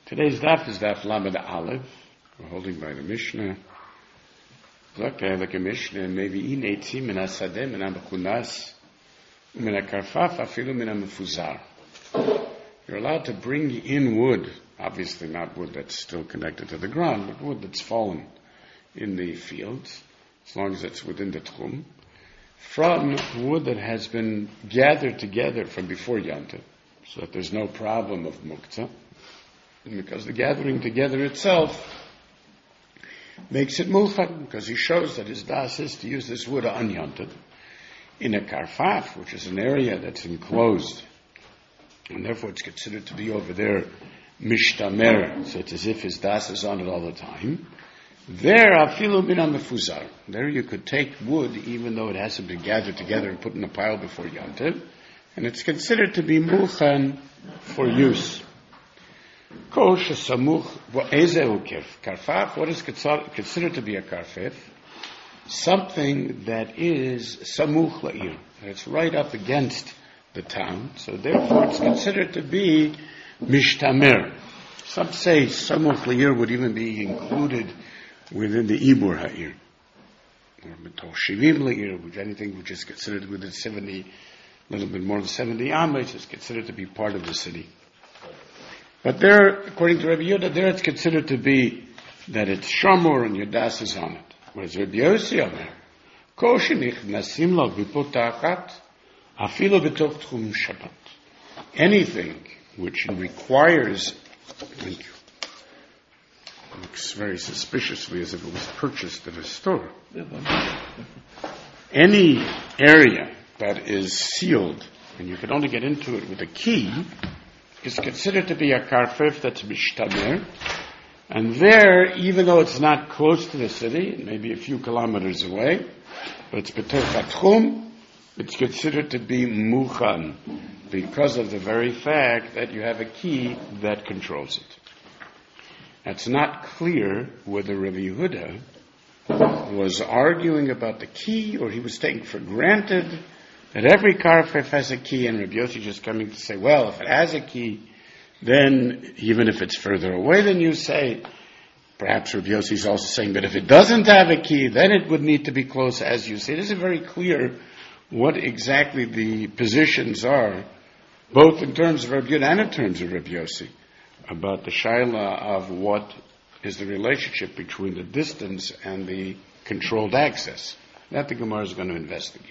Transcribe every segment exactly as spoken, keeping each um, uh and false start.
Today's daf is daf Lamed Aleph. We're holding by the Mishnah. Okay, like a Mishnah, maybe in eitzim min hasadeh min hamechunas min hakarfaf afilu min hamefuzar. You're allowed to bring in wood, obviously not wood that's still connected to the ground, but wood that's fallen in the fields, as long as it's within the tchum, from wood that has been gathered together from before Yontif, so that there's no problem of muktzah. And because the gathering together itself makes it mulchan, because he shows that his das is to use this wood on Yontif in a karfaf, which is an area that's enclosed, and therefore it's considered to be over there mishtamer, so it's as if his das is on it all the time. There, afilu min hamefuzar. There you could take wood, even though it hasn't been gathered together and put in a pile before Yontif, and it's considered to be mulchan for use. Kosh samuch ezeu karfaf. What is considered to be a karfef? Something that is samuch la'ir. It's right up against the town, so therefore it's considered to be mishtamer. Some say samuch la'ir would even be included within the ibur ha'ir, or mitol shivim la'ir, which anything which is considered within seventy, a little bit more than seventy amos, is considered to be part of the city. But there, according to Rabbi Yehuda, there it's considered to be that it's shamur and your das is on it. Whereas Rabbi Yossi Omer, kol shenichnasim lo b'potachat, afilo b'toch tchum Shabbat. Anything which requires, thank you, looks very suspiciously as if it was purchased at a store. Any area that is sealed, and you can only get into it with a key, is considered to be a karfef that's mishtamer. And there, even though it's not close to the city, maybe a few kilometers away, but it's betoch hatchum, it's considered to be muchan, because of the very fact that you have a key that controls it. It's not clear whether Rabbi Yehuda was arguing about the key, or he was taking for granted that every karfef has a key, and Rabbi Yossi just coming to say, well, if it has a key, then even if it's further away than you say, perhaps Rabbi Yossi is also saying that if it doesn't have a key, then it would need to be close as you say. It isn't very clear what exactly the positions are, both in terms of Rabbi Yehuda and in terms of Rabbi Yossi, about the shaila of what is the relationship between the distance and the controlled access. That the Gemara is going to investigate.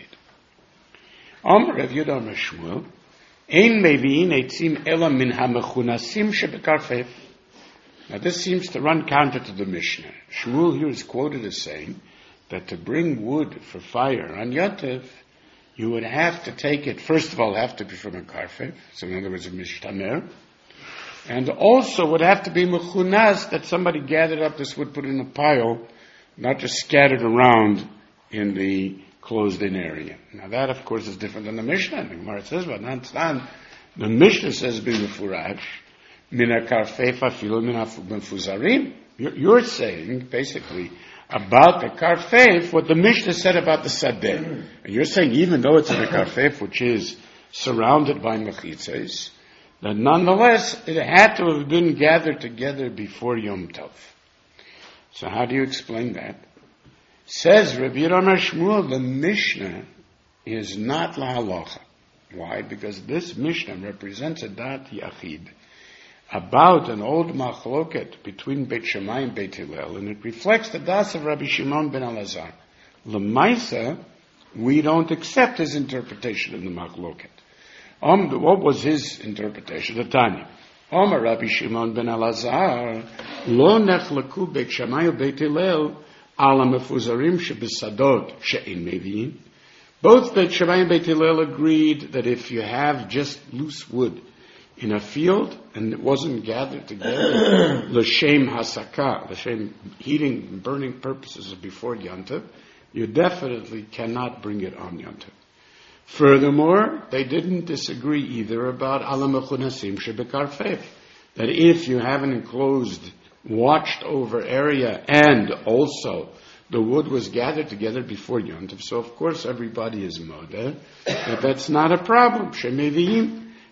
Amar Rav Yehuda Amar Shmuel, Ein mevi'in eitzim ela min hamechunasim shebekarfef. Now this seems to run counter to the Mishnah. Shmuel here is quoted as saying that to bring wood for fire on Yontif, you would have to take it, first of all, have to be from a karfef, so in other words, a mishtamer, and also would have to be mechunas, that somebody gathered up this wood, put it in a pile, not just scattered around in the closed-in area. Now that, of course, is different than the Mishnah. The Gemara says, but not the Mishnah says, "Be mefurash min hakarfef afilu min hamefuzarim." You're saying, basically, about the karfef what the Mishnah said about the sadeh. And you're saying, even though it's in a karfef which is surrounded by mechitzes, that nonetheless it had to have been gathered together before Yom Tov. So how do you explain that? Says Rabbi Yehuda Amar Shmuel, the Mishnah is not la halacha. Why? Because this Mishnah represents a dat yachid about an old machloket between Beit Shammai and Beit Hillel, and it reflects the das of Rabbi Shimon ben Elazar. L'maisa, we don't accept his interpretation of the machloket. Um, what was his interpretation? The Tanya. Omar Rabbi Shimon ben Elazar, lo nechlaku Beit Shammai u'Beit Hillel ala mefuzarim shebesadot she'in mevi'in. Both Beit Shammai and Beit Hillel agreed that if you have just loose wood in a field and it wasn't gathered together, l'shem hasaka, l'shem heating and burning purposes before Yontif, you definitely cannot bring it on Yontif. Furthermore, they didn't disagree either about ala mechunasim shebekarfef, that if you have an enclosed, watched over area and also the wood was gathered together before Yontif, so of course everybody is modeh, but that's not a problem. Shemevi'im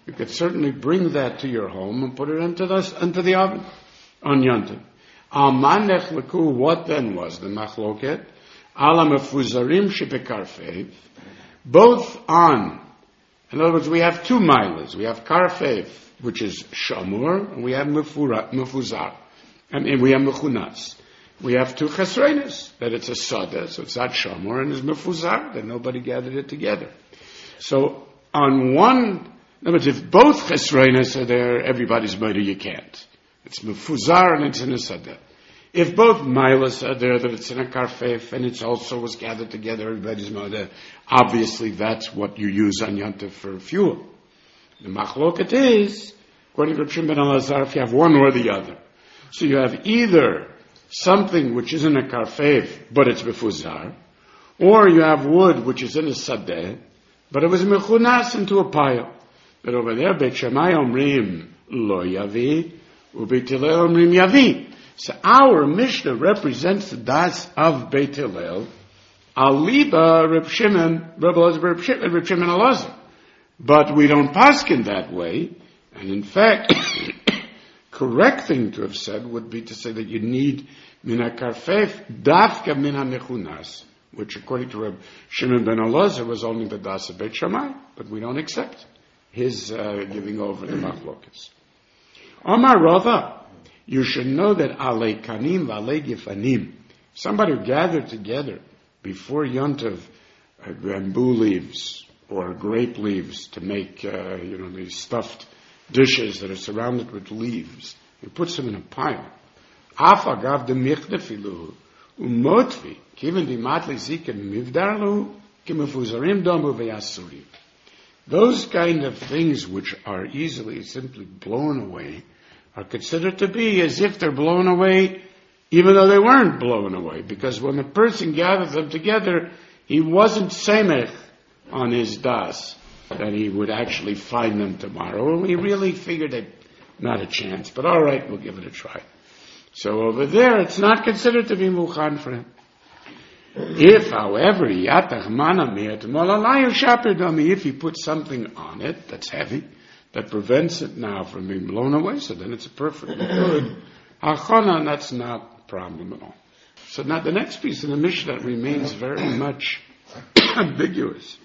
you could certainly bring that to your home and put it into the, into the oven on Yontif. Alman nechleku, what then was the machloket? Ala mefuzarim shebekarfev, both on, in other words, we have two milas. We have karfev, which is shamur, and we have mefura, mefuzar, and, and we have mechunas. We have two chesrenes, that it's a sada, so it's not shamur, and it's mefuzar, that nobody gathered it together. So, on one, in other words, if both chesrenes are there, everybody's murder, you can't. It's mefuzar and it's in a sada. If both milas are there, that it's in a karfef, and it also was gathered together, everybody's murder, obviously that's what you use on Yontif for fuel. The machloket is, according to Reb Shimon ben Elazar, if you have one or the other. So you have either something which is in a karfef, but it's mefuzar, or you have wood which is in a sadeh, but it was mechunas into a pile. But over there, Beit Shammai omrim lo yavi, uBeit Hillel omrim yavi. So our Mishnah represents the das of Beit Hillel, aliba Reb Shimon, Reb Elazar, Reb Shimon, Reb Shimon Elazar. But we don't paskin that way, and in fact, correct thing to have said would be to say that you need mina karfef dafka mina mechunas, which according to Reb Shimon ben Elazar was only the das of Beit Shammai, but we don't accept his uh, giving over the machlokas. Amar Rava, you should know that alei kanim v'alei gifanim, somebody who gathered together before Yontiv uh, bamboo leaves or grape leaves to make, uh, you know, these stuffed dishes that are surrounded with leaves. He puts them in a pile. Afagav de michnefilu umotvi kiven di matli ziken mivdarlu kimefuzarim domu v'yasuri. Those kind of things which are easily, simply blown away are considered to be as if they're blown away even though they weren't blown away. Because when the person gathered them together, he wasn't semech on his das that he would actually find them tomorrow. We really figured that not a chance, but all right, we'll give it a try. So over there, it's not considered to be mukhan for him. If, however, if he puts something on it that's heavy, that prevents it now from being blown away, so then it's a perfectly good hachana, that's not a problem at all. So now the next piece in the Mishnah remains very much ambiguous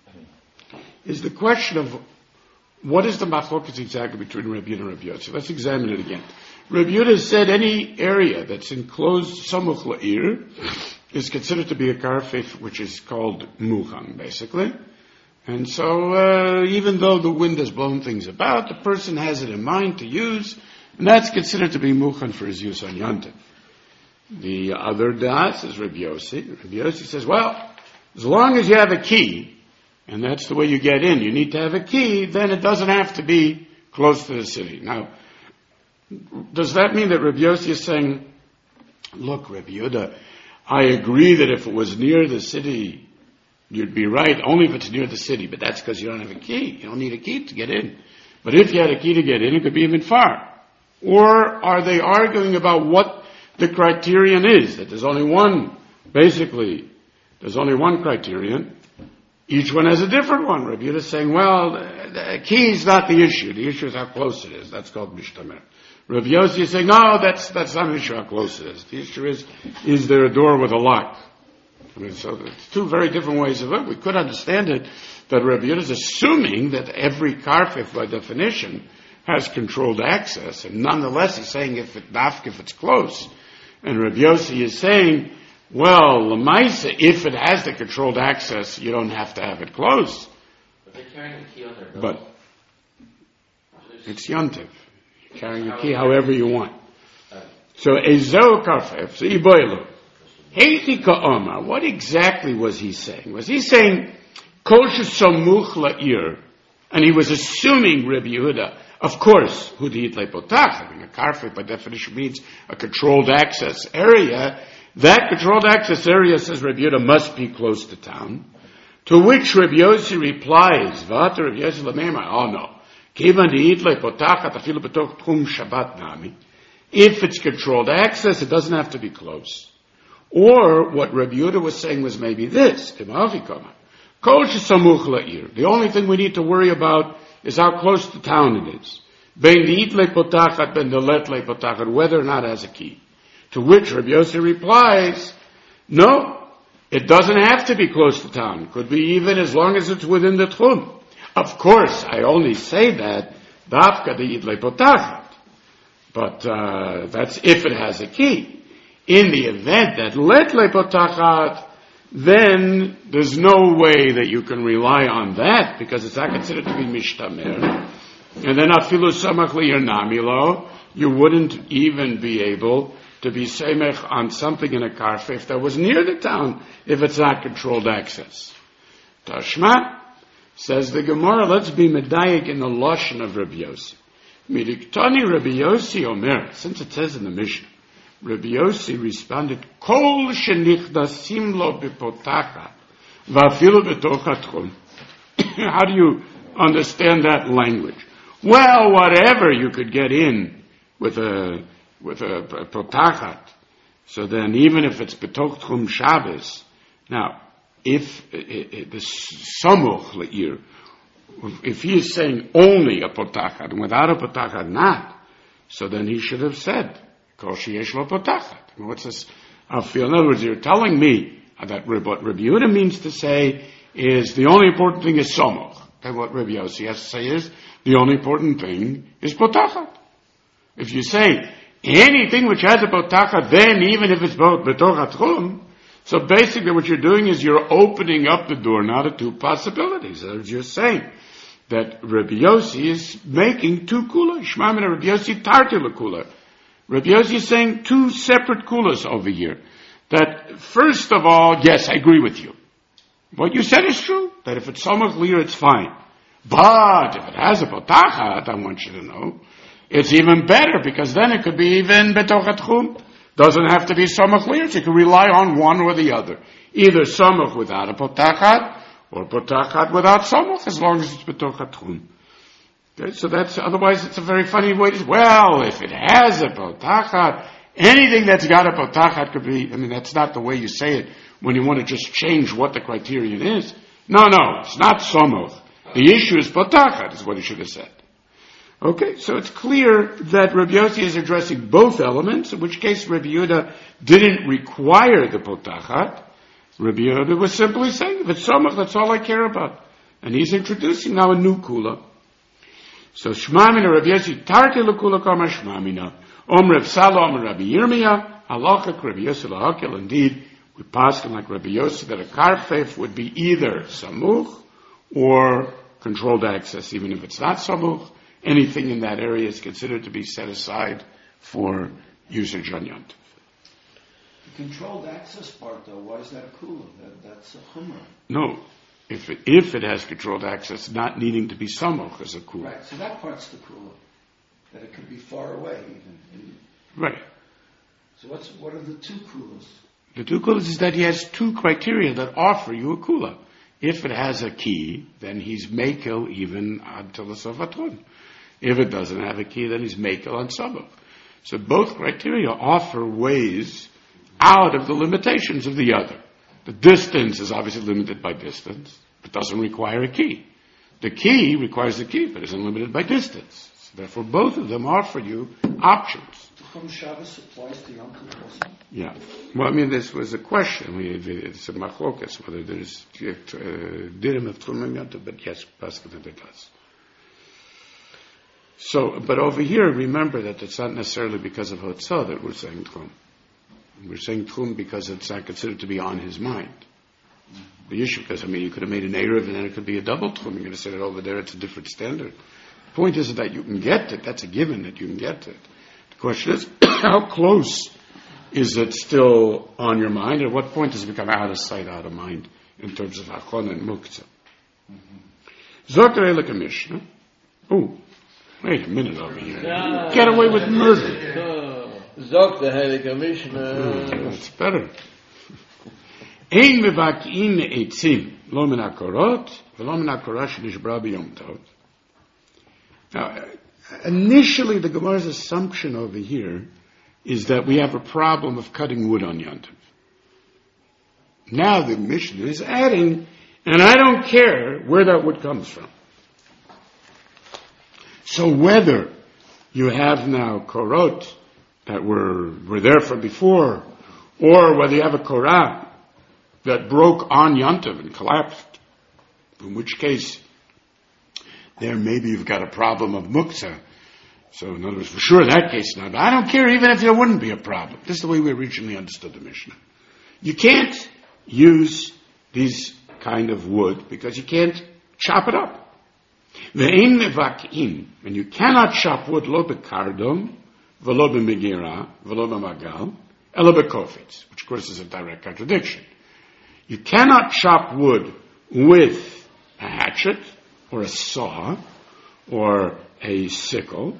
is the question of what is the machlokas exactly between Reb Yehuda and Reb Yossi. Let's examine it again. Reb Yehuda said any area that's enclosed samuch la'ir is considered to be a karfif, which is called muchan, basically. And so, uh, even though the wind has blown things about, the person has it in mind to use, and that's considered to be muchan for his use on Yontif. The other das is Reb Yossi. Reb Yossi says, well, as long as you have a key, and that's the way you get in, you need to have a key, then it doesn't have to be close to the city. Now, does that mean that Reb Yossi is saying, look, Reb Yehuda, I agree that if it was near the city, you'd be right, only if it's near the city, but that's because you don't have a key. You don't need a key to get in. But if you had a key to get in, it could be even far. Or are they arguing about what the criterion is? That there's only one, basically, there's only one criterion. Each one has a different one. Rabbi Yehuda is saying, well, the key is not the issue. The issue is how close it is. That's called mishtamer. Rabbi Yossi is saying, no, that's, that's not an issue how close it is. The issue is, is there a door with a lock? I mean, so it's two very different ways of it. We could understand it that Rabbi Yehuda is assuming that every karfif, by definition, has controlled access, and nonetheless he's saying if it dafk, if it's close. And Rabbi Yossi is saying, well, Lamaisa, if it has the controlled access, you don't have to have it close. But they're carrying the key on their belt. But it's Yontiv. You're carrying the key however you want. So, Ezo Karfef, so Iboilu. Heitika Omar, what exactly was he saying? Was he saying, Kol Shesamuch La'ir, and he was assuming Rabbi Yehuda, of course, Hudit Lepotach, I mean, a Karfef by definition means a controlled access area. That controlled access area, says Rabbi Yehuda, must be close to town. To which Rabbi Yossi replies, V'ata Rabbi Yossi Lamema, oh no. Kivan di'it le'potachat afilu b'toch tchum Shabbat nami. If it's controlled access, it doesn't have to be close. Or, what Rabbi Yehuda was saying was maybe this, Timavikoma. Kol shesamuch la'ir. The only thing we need to worry about is how close to town it is. Bein diitle potachat, ben deletle potachat, whether or not it has a key. To which Rabbi Yossi replies, no, it doesn't have to be close to town. It could be even as long as it's within the tchum. Of course, I only say that, dafka diitle potachat. But uh, that's if it has a key. In the event that letle potachat, then there's no way that you can rely on that because it's not considered to be mishtamer. And then afilu samach liyernamilo, you wouldn't even be able to be semech on something in a karfe if that was near the town, if it's not controlled access. Tashma, says the Gemara, let's be medayik in the lashon of Rabbi Yossi. Midiktani Rabbi Yossi Omer, since it says in the Mishnah, Rabbi Yossi responded, Kol shenichdasim lo b'potachat, v'afilu b'toch tchum. How do you understand that language? Well, whatever you could get in with a with a, a potachat, so then even if it's b'toch tchum Shabbos, now if it, it, the samuch le'ir, if he is saying only a potachat and without a potachat not, so then he should have said Kol sheyesh lo potachat. What's this? I feel. In other words, you're telling me that what Rabbi Yehuda means to say is the only important thing is samuch. And what Rabbi Yossi has to say is the only important thing is potachat. If you say anything which has a potachat, then even if it's both b'toch tchum, so basically what you're doing is you're opening up the door now to two possibilities. As you're saying that Rabbi Yossi is making two kulas. Shema min Rabbi Yossi tarti lekula. Rabbi Yossi is saying two separate kulas over here. That first of all, yes, I agree with you. What you said is true. That if it's samach lir, it's fine. But if it has a potachat, I want you to know, it's even better because then it could be even betoch tchum. Doesn't have to be samach lir. You can rely on one or the other. Either samach without a potachat or potachat without samach, as long as it's betoch tchum. Okay, so that's, otherwise it's a very funny way to, well, if it has a potachat, anything that's got a potachat could be, I mean, that's not the way you say it when you want to just change what the criterion is. No, no, it's not samach. The issue is potachat, is what he should have said. Okay, so it's clear that Rabbi Yossi is addressing both elements, in which case Rabbi Yehuda didn't require the potachat. Rabbi Yehuda was simply saying, if it's samach, that's all I care about. And he's introducing now a new kula. So Shmamina Rabbi Yossi tarti lekula kama Shmamina. Om Rav Salo, Om Rabbi Yirmiyah, halachak Rabbi Yossi lahakil. Indeed, we pass like Rabbi Yossi that a karfef would be either samuch or controlled access, even if it's not samuch. Anything in that area is considered to be set aside for usage on Yom Tov. The controlled access part, though, why is that cool? That, that's a chumrah. No. If it, if it has controlled access, not needing to be samuch is a kula. Right, so that part's the kula. That it could be far away, even. Right. So what's what are the two kulas? The two kulas is that he has two criteria that offer you a kula. If it has a key, then he's mekel even until the sofatun. If it doesn't have a key, then he's mekel on samuch. So both criteria offer ways out of the limitations of the other. The distance is obviously limited by distance, but doesn't require a key. The key requires a key, but isn't limited by distance. So therefore, both of them offer you options. Tchum Shabbos applies to Yom Tov also? Yeah. Well, I mean, this was a question. We, it's a machlokas, whether there's dirim of Tchum and Yom Tov, but yes, Pascal it does. So, but over here, remember that it's not necessarily because of Hotzah that we're saying Tchum. We're saying Tchum because it's not considered to be on his mind. The issue, because, I mean, you could have made an Erev and then it could be a double Tchum. You're going to say that over there it's a different standard. The point isn't that you can get it. That's a given that you can get it. The question is, how close is it still on your mind? At what point does it become out of sight, out of mind in terms of Achon and Muktzah? Zokrei like Mishnah. Oh, wait a minute over here. Get away with murder. Zok the Heilige Mishnah. That's better. Ein mevak'in eitzim lo min hakorot v'lo min hakorah shenishbra b'yom tov. Now, initially, the Gemara's assumption over here is that we have a problem of cutting wood on Yom Tov. Now the Mishnah is adding, and I don't care where that wood comes from. So whether you have now korot that were, were there from before, or whether you have a korah that broke on Yontiv and collapsed, in which case there maybe you've got a problem of muktzah. So in other words, for sure that case not. But I don't care even if there wouldn't be a problem. This is the way we originally understood the Mishnah. You can't use these kind of wood because you can't chop it up. Ve'ein mevakim, and you cannot chop wood lo bekardom, velo b'megira, velo b'magal, elo bekofetz, which of course is a direct contradiction. You cannot chop wood with a hatchet or a saw or a sickle,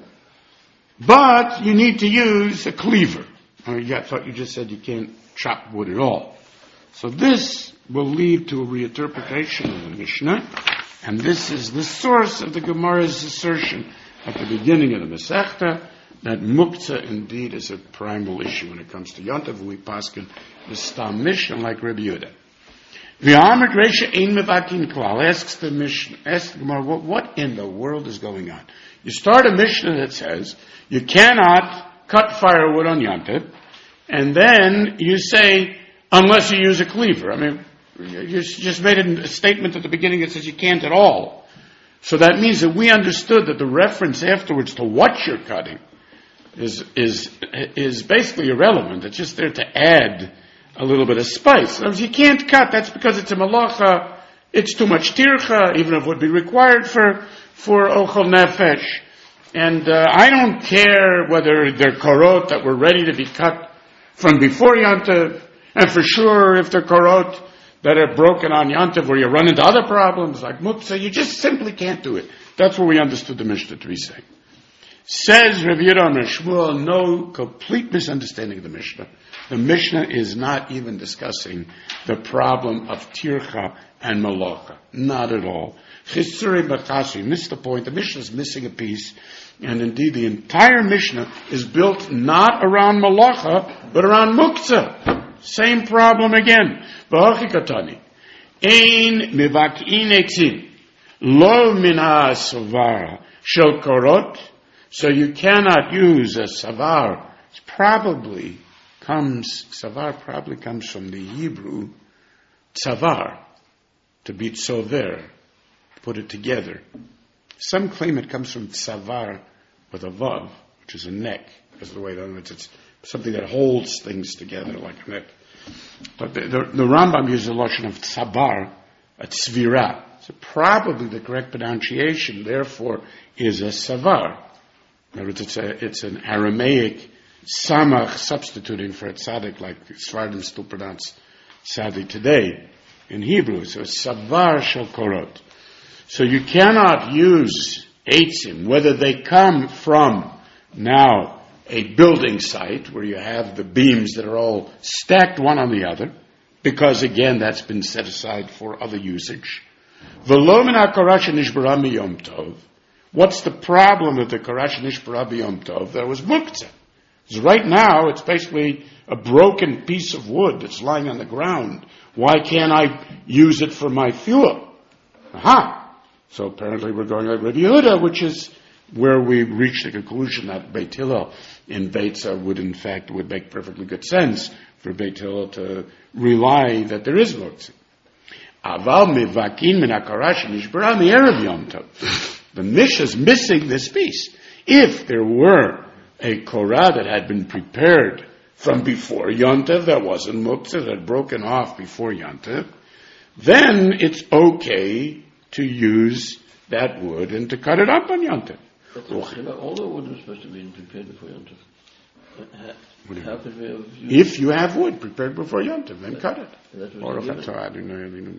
but you need to use a cleaver. I, mean, I thought you just said you can't chop wood at all. So this will lead to a reinterpretation of the Mishnah, and this is the source of the Gemara's assertion at the beginning of the Masechta that muktzah indeed is a primal issue when it comes to Yontav. We paskin the Stam Mishnah like Rabbi Yehuda. V'amrit Reisha ein mevakin klal asks the Mishnah, asks the Gemara, what, what in the world is going on? You start a Mishnah that says you cannot cut firewood on Yontav, and then you say unless you use a cleaver. I mean, you just made a statement at the beginning that says you can't at all. So that means that we understood that the reference afterwards to what you're cutting is is is basically irrelevant. It's just there to add a little bit of spice. In other words, you can't cut. That's because it's a malacha. It's too much tircha, even if it would be required for for ochel nefesh. And uh, I don't care whether they're korot that were ready to be cut from before Yontav, and for sure if they're korot that are broken on Yontav where you run into other problems like muktzah, you just simply can't do it. That's what we understood the Mishnah to be saying. Says Rav Yehuda and Shmuel, no complete misunderstanding of the Mishnah. The Mishnah is not even discussing the problem of tircha and malacha. Not at all. Chisuri Bakasi missed the point. The Mishnah is missing a piece. And indeed, the entire Mishnah is built not around malacha, but around muktzah. Same problem again. V'hochi katani. Ein mivak'in etzim. Lo min ha'savar shel korot. So you cannot use a savar. It probably comes, savar probably comes from the Hebrew tzavar, to be tzover, put it together. Some claim it comes from tzavar with a vav, which is a neck, because of the way that it's something that holds things together like a neck. But the, the, the Rambam uses the lotion of tzabar, a tzvira. So probably the correct pronunciation, therefore, is a savar. In other words, it's, a, it's an Aramaic samach substituting for a tzaddik, like Sfardim still pronounce tzaddik today in Hebrew. So savar shel korot. So you cannot use eitzim, whether they come from now a building site where you have the beams that are all stacked one on the other, because again that's been set aside for other usage. V'lo min ha'karash nishbara miyom tov. What's the problem with the karash nishbara miyom tov? There was muktzah. Because right now it's basically a broken piece of wood that's lying on the ground. Why can't I use it for my fuel? Aha! So apparently we're going like Rabbi Yehuda, which is where we reach the conclusion that Beit Hillel in Beitza would in fact would make perfectly good sense for Beit Hillel to rely that there is muktzah. Aval mevakin min hakarash nishbara mi'erev yom tov. The Mishnah is missing this piece. If there were a korah that had been prepared from before Yom Tov, that wasn't muktzah, that had broken off before Yom Tov, then it's okay to use that wood and to cut it up on Yom Tov. All the wood was supposed to be prepared before Yom Tov. How could we have used If you have wood prepared before Yom Tov, then cut it. Or if it's hard, you know,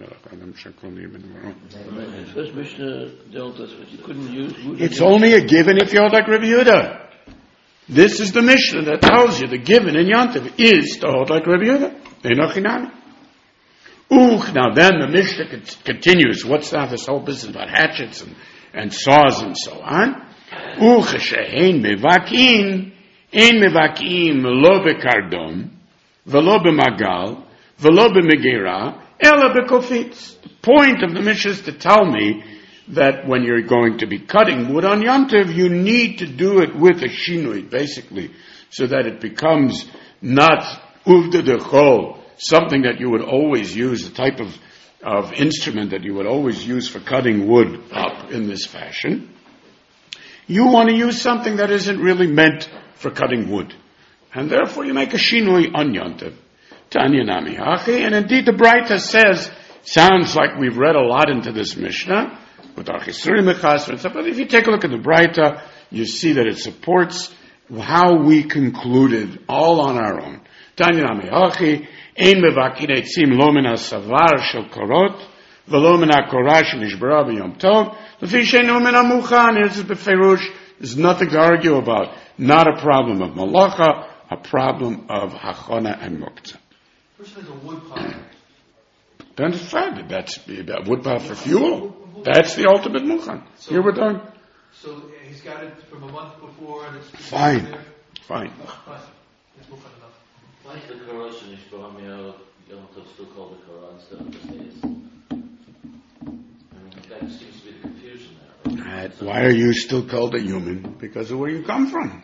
the first Mishnah dealt us with you couldn't use wood. it's only a given if you're like Rabbi Yehuda. This is the Mishnah that tells you the given in Yom Tov is to hold like Rabbi Yehuda. Einochinami. Uch, now then the Mishnah continues. What's now this whole business about hatchets and, and saws and so on? Uch, she'ein mevakin, ein mevakim lo bekardom, velo b'magal, velo b'megira, ela b'kofitz. The point of the Mishnah is to tell me that when you're going to be cutting wood on Yom Tov, you need to do it with a shinui, basically, so that it becomes not uvda de chol, something that you would always use, the type of, of instrument that you would always use for cutting wood up in this fashion. You want to use something that isn't really meant for cutting wood. And therefore you make a shinui on Yom Tov. Tanya Nami Hachi. And indeed the Braita says, sounds like we've read a lot into this Mishnah, with our Chisuri Mechas and stuff, but if you take a look at the Braita, you see that it supports how we concluded all on our own. Tanya Nami Hachi, Ein mevakin eitzim lo min hasavar shel korot, v'lo min hakorah shenishbara b'yom tov, lefi sheinu min hamuchan. This is beferush. There's nothing to argue about. Not a problem of malacha, a problem of hachana and muktzah. First there's a wood pile. That's fine. That's wood pile for fuel. That's the ultimate mukhan. So, Here we're done. So he's got it from a month before, and it's Fine. there. Fine. Fine. It's mukhan enough. Why is the Korah Shenishbara B'Yom Tov still called the Korah instead of the days? I mean, that seems to be the confusion there. Right? Uh, why are you still called a human? Because of where you come from.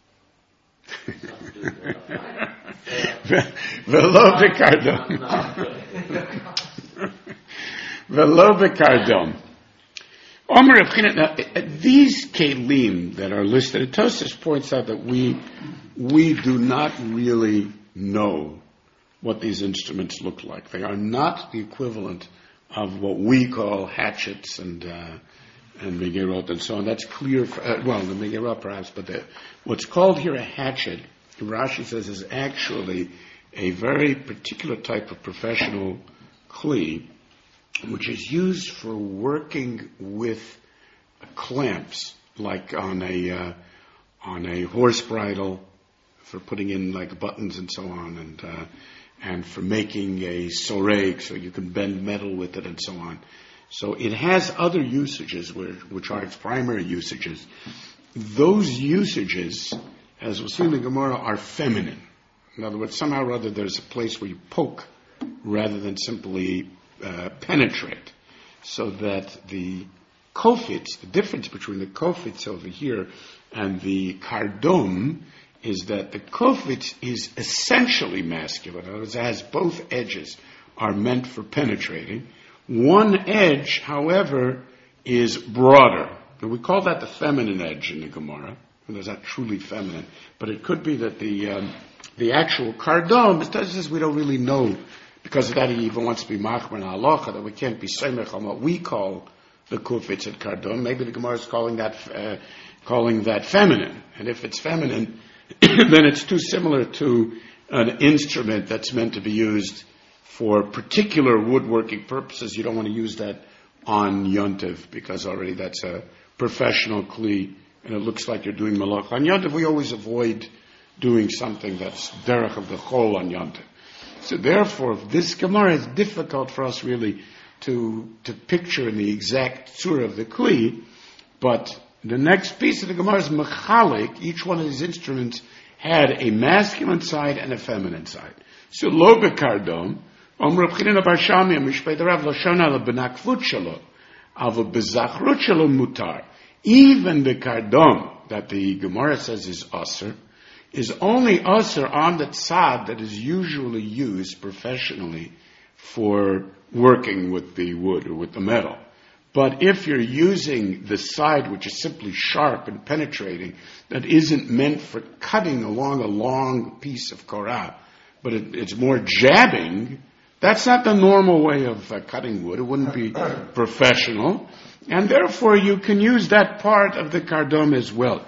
Velo b'kardon. Velo b'kardon. Omer Reb Now, these kelim that are listed, Tosfos points out that we we do not really know what these instruments look like. They are not the equivalent of what we call hatchets and uh, and megerot and so on. That's clear. For, uh, well, the megerot perhaps, but the, what's called here a hatchet, Rashi says, is actually a very particular type of professional kli, which is used for working with clamps, like on a uh, on a horse bridle, for putting in like buttons and so on, and uh, and for making a soreg, so you can bend metal with it and so on. So it has other usages, which, which are its primary usages. Those usages, as we'll see in the Gemara, are feminine. In other words, somehow or other there's a place where you poke rather than simply uh, penetrate. So that the kofitz, the difference between the kofitz over here and the kardom is that the kofitz is essentially masculine. In other words, it has both edges are meant for penetrating. One edge, however, is broader. And we call that the feminine edge in the Gemara. And it's not truly feminine. But it could be that the um, the actual kardom, it says we don't really know, because of that he even wants to be machmer and halacha, that we can't be semech on what we call the kufitz at kardom. Maybe the Gemara is calling that uh, calling that feminine. And if it's feminine, then it's too similar to an instrument that's meant to be used for particular woodworking purposes. You don't want to use that on Yontiv, because already that's a professional kli, and it looks like you're doing malach. On Yontiv, we always avoid doing something that's derech of the chol on Yontiv. So therefore, this Gemara is difficult for us really to to picture in the exact surah of the kli, but the next piece of the Gemara is mechalik. Each one of these instruments had a masculine side and a feminine side. So lo bekardom, om Reb Chanina bar Shamia mishpei derav lashon ala benakfut shelo, ava bezachrut shelo mutar. Even the kardom that the Gemara says is aser, is only aser on the tzad that is usually used professionally for working with the wood or with the metal. But if you're using the side which is simply sharp and penetrating, that isn't meant for cutting along a long piece of korah, but it, it's more jabbing, that's not the normal way of uh, cutting wood. It wouldn't be professional. And therefore you can use that part of the kardom as well.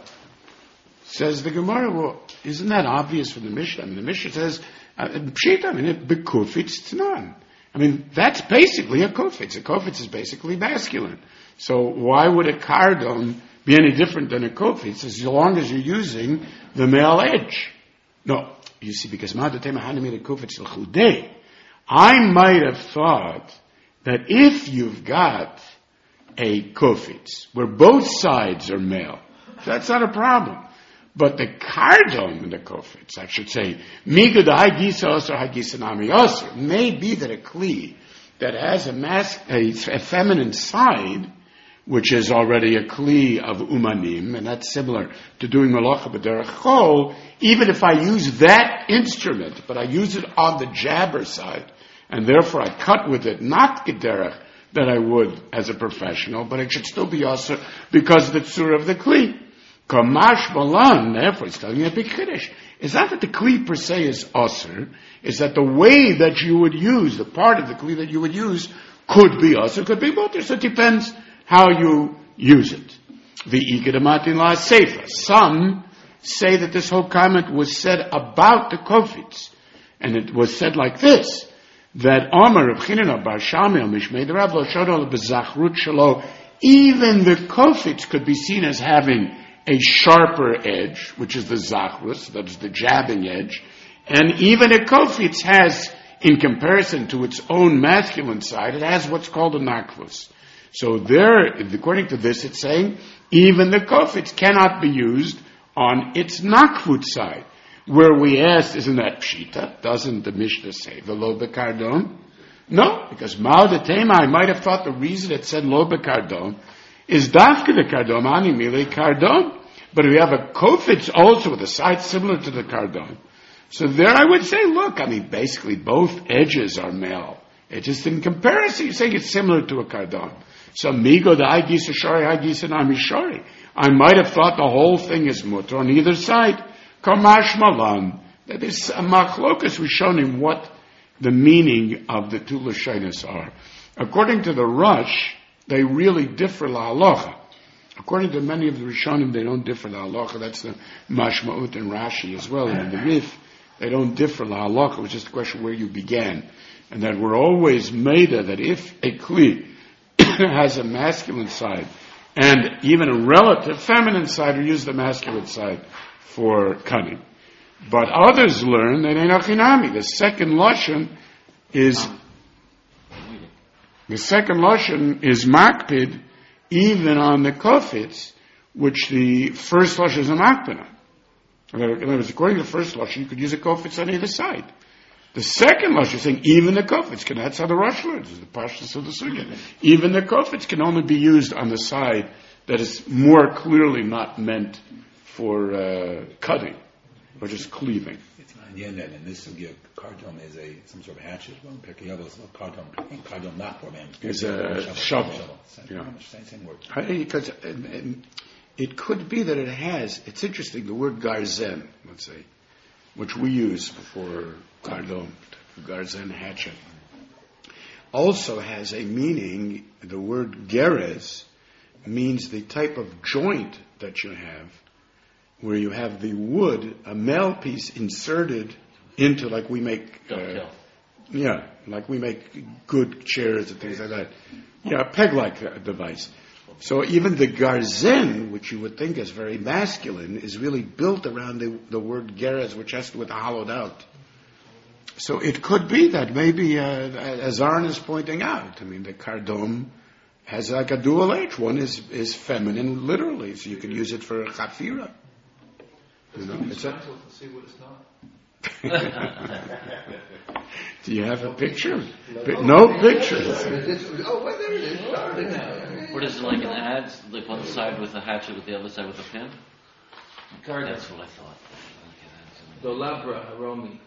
Says the Gemara, well, isn't that obvious from the Mishnah? I mean, the Mishnah says, uh, pshita, I mean, it bekufitz tznan. I mean, that's basically a kofitz. A kofitz is basically masculine. So why would a kardom be any different than a kofitz as long as you're using the male edge? No, you see, because I might have thought that if you've got a kofitz where both sides are male, that's not a problem. But the kardom in the kofitz, I should say, migud hagisa osir hagisa nami osir, may be that a kli that has a, mas- a, a feminine side which is already a kli of umanim, and that's similar to doing malacha b'derech chol, even if I use that instrument, but I use it on the jabber side, and therefore I cut with it, not gederech, that I would as a professional, but it should still be also because of the tzur of the kli. Kamash balan, therefore it's telling you a big kiddush. It's not that the kli per se is osir, it's that the way that you would use, the part of the kli that you would use, could be osir, could be mutter. So it depends how you use it. The ikadamatin la seifa. Some say that this whole comment was said about the kofitz, and it was said like this, that Omer of Chinina bar Shamil Mishmei the Rav lo shodol bezachrut shalo, even the kofitz could be seen as having a sharper edge, which is the zachrus, that is the jabbing edge, and even a kofitz has, in comparison to its own masculine side, it has what's called a nakvus. So there, according to this, it's saying even the kofitz cannot be used on its nakvut side. Where we asked, isn't that pshita? Doesn't the Mishnah say the lo bekardon? No, because mal de tema, I might have thought the reason it said lo bekardon is dafka the kardon, ani mile kardon. But we have a kofitz also with a side similar to the kardon. So there I would say, look, I mean, basically both edges are male. It's just in comparison, you're saying it's similar to a kardon. So migo the agisa shari, agisa namishari. I might have thought the whole thing is mutter on either side. Kamash malan. That is a machlokas rishonim what the meaning of the two lashonos are. According to the Rosh, they really differ la halacha. According to many of the rishonim, they don't differ la halacha. That's the mashma'ut and Rashi as well. And in the Rif, they don't differ la halacha. It's just a question where you began. And that we're always made that if a kli has a masculine side and even a relative feminine side, we use the masculine side for cutting. But others learn that in Achinami, the second lashon is the second lashon is makpid even on the kofitz, which the first lashon is a makpid. In other words, according to the first lashon, you could use a kofitz on either side. The second lashon is saying even the kofitz can. That's how the Rosh learns. Is the pashtus of the sugya. Even the kofitz can only be used on the side that is more clearly not meant for uh, cutting or just cleaving. It's not in that in this sugya, kardon is a some sort of hatchet. Well, Pirkei kardon, kardon not for man. Is a shovel. shovel. Same, yeah. same, same word. Because and, and it could be that it has. It's interesting. The word garzen, let's say, which we use for kardon, garzen hatchet, also has a meaning. The word gerez means the type of joint that you have, where you have the wood, a male piece inserted into, like we make, uh, yeah, like we make good chairs and things like that. Yeah, a peg-like device. So even the garzen, which you would think is very masculine, is really built around the, the word gerez, which has to with hollowed out. So it could be that maybe, uh, as Aaron is pointing out, I mean, the kardom has like a dual edge. One is, is feminine, literally, so you can use it for a chafira. You know, it's a, to see what it's not. do you have a picture? P- no pictures. Oh, well, there it is. What is it, like an ad? Like one side with a hatchet, with the other side with a pin? That's what I thought. Dolabra Haromi.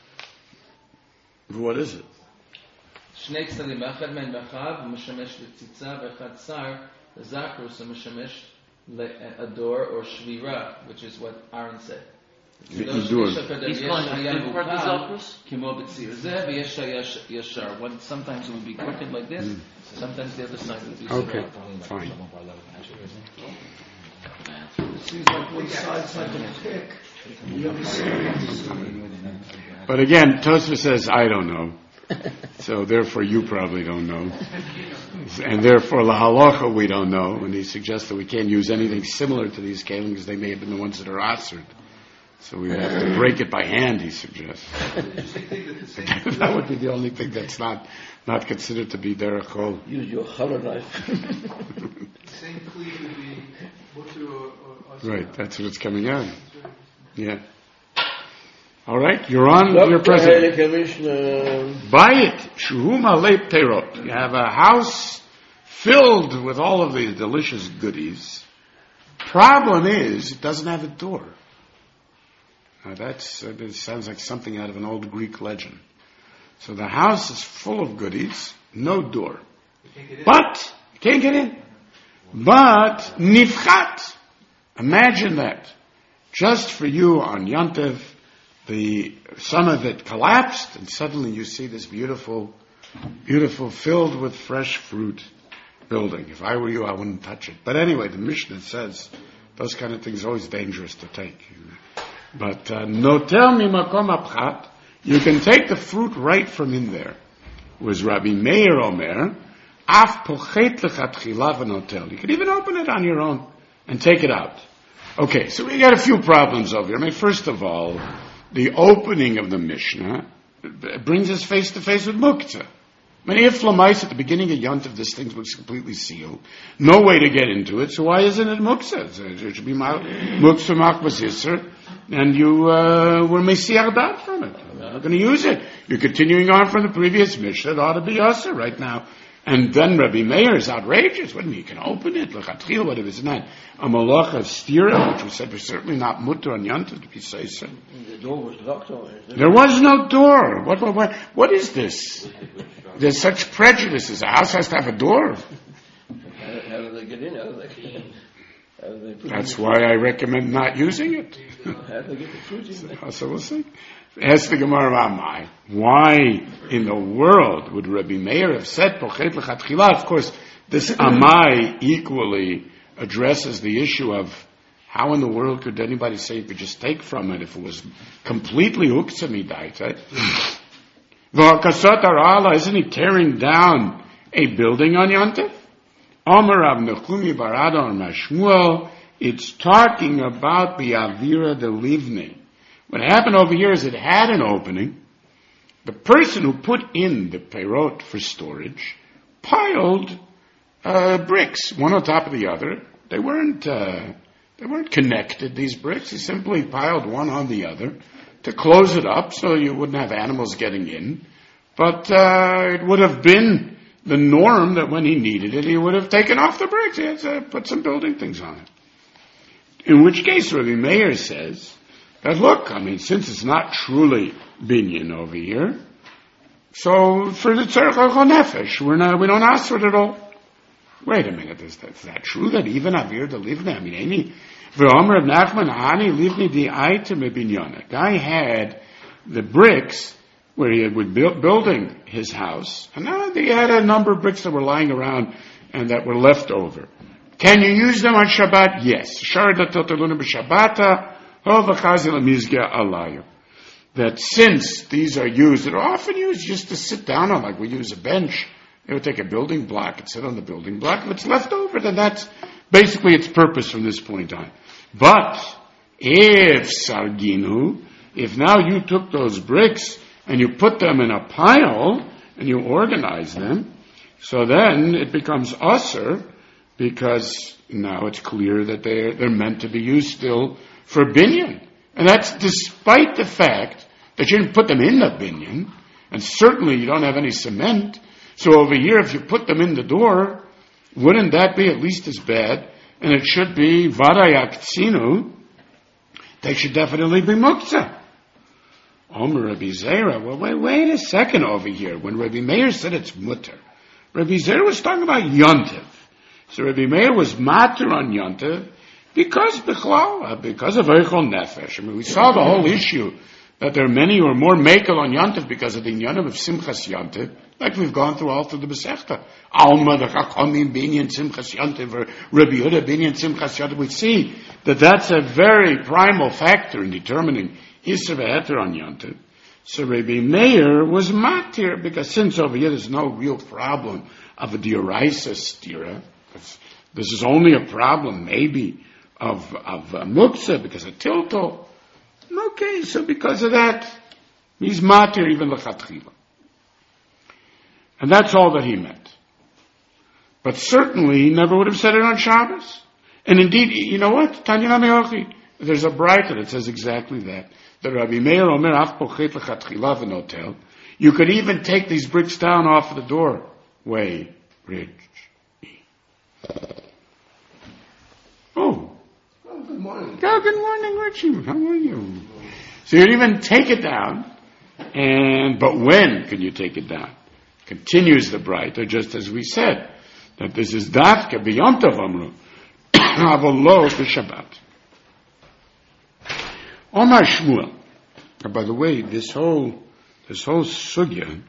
What is it? שני צדדים, אחד מהם רחב, משמש לציצה, ואחד צר, זכרוס, המשמש לאדור or shvira, which is what Aaron said. He's calling it part of the Zalkrus? כמו בציר זה, ויש ישר. One, sometimes it would be crooked like this, mm. sometimes the other side would be okay, fine. It seems like one side's like a pick. The other side. But again, Tosfos says, I don't know. So therefore you probably don't know. And therefore la halacha we don't know. And he suggests that we can't use anything similar to these kelim because they may have been the ones that are answered. So we would have to break it by hand, he suggests. That would be the only thing that's not not considered to be derech chol. Use your challah knife. Same cleave would be mutter or, or Right, that's what it's coming out. Yeah. All right, you're on, your president. Buy it. Shuhum alei perot. You have a house filled with all of these delicious goodies. Problem is, it doesn't have a door. Now that's, uh, that sounds like something out of an old Greek legend. So the house is full of goodies, no door. But, you can't get in. But, nifchat. Imagine that. Just for you on Yontev, the, some of it collapsed, and suddenly you see this beautiful, beautiful, filled with fresh fruit building. If I were you, I wouldn't touch it. But anyway, the Mishnah says those kind of things are always dangerous to take. But uh, notel mi makom apchat, you can take the fruit right from in there. Was Rabbi Meir Omer, af pochet lechatchila v'notel. You can even open it on your own and take it out. Okay, so we got a few problems over here. I mean, first of all, the opening of the Mishnah brings us face to face with muktzah. I mean, if Lamais at the beginning of Yontif, this thing was completely sealed, no way to get into it, so why isn't it muktzah? It should be muktzah machbas yisr, and you uh, were mesiach dat from it. You're not going to use it. You're continuing on from the previous Mishnah. It ought to be yasser right now. And then Rabbi Meir is outrageous. What do you mean? You can open it, l'chatchil, but if it's not a malach of stira, which we said was certainly not mutter on Yontif to be seiseh. The door was locked on it. There was no door. What, what, what, what is this? There's such prejudices. A house has to have a door. How, how do they get in? How do they, how do they put That's in why I recommend not using it. How do they get the fruit in there? So we'll see. Ask the Gemara Amai, why in the world would Rabbi Meir have said pochet lechatchila? Of course, this Amai equally addresses the issue of how in the world could anybody say you could just take from it if it was completely uktzah midait, right? V'hakasot arala, isn't he tearing down a building on Yontif? Omer Rav Nechumi bar Adon Mashmuel, it's talking about the Avira de Livni. What happened over here is it had an opening. The person who put in the perot for storage piled uh, bricks, one on top of the other. They weren't uh, they weren't connected, these bricks. He simply piled one on the other to close it up so you wouldn't have animals getting in. But uh, it would have been the norm that when he needed it, he would have taken off the bricks. He had to put some building things on it. In which case, Rabbi Meir says that, look, I mean, since it's not truly binyan over here, so for the tzarech nefesh, we're not, we don't ask for it at all. Wait a minute, is that, is that true that even avir de livne? I mean, any v'omer of Nachman ani livne di item binyan. A guy had the bricks where he was building his house, and now he had a number of bricks that were lying around and that were left over. Can you use them on Shabbat? Yes. That since these are used, they're often used just to sit down on, like we use a bench. They would take a building block and sit on the building block. If it's left over, then that's basically its purpose from this point on. But if sarginu, if now you took those bricks and you put them in a pile and you organize them, so then it becomes usher, because now it's clear that they're, they're meant to be used still for binyan. And that's despite the fact that you didn't put them in the binyan, and certainly you don't have any cement. So over here, if you put them in the door, wouldn't that be at least as bad? And it should be vadayak tzinu. They should definitely be muktzah. Omer Rabbi Zera, well, wait, wait a second over here. When Rabbi Meir said it's mutter, Rabbi Zera was talking about yontiv. So Rabbi Meir was matur on yontiv because bichlal, because of eichel nefesh. I mean, we saw the whole issue that there are many who are more mekel on yontiv because of the inyanim of simchas yontiv, like we've gone through all through the Masechta. Alma, the Chachamim, binyan simchas yontiv, or Rabbi Yehuda, binyan simchas yontiv. We see that that's a very primal factor in determining Isser v'heter on yontiv. So Rabbi Meir was matir because since over here there's no real problem of a dioraisa stira, this is only a problem maybe of of uh, muktzah because of tilto. Okay, so because of that, he's matir even lechatchila. And that's all that he meant. But certainly he never would have said it on Shabbos. And indeed, you know what? Tanya Meochi. There's a brighter that says exactly that. The Rabbi Meir Omer af pochet lechatchila v'notel. You could even take these bricks down off the doorway, Rich. Oh. Oh, good morning. Oh, good morning, Richie. How are you? So you don't even take it down. And but when can you take it down? Continues the Braita, just as we said, that this is dafka b'yom tov amru, avolo b'Shabbat. Omar Shmuel. And by the way, this whole this whole sugya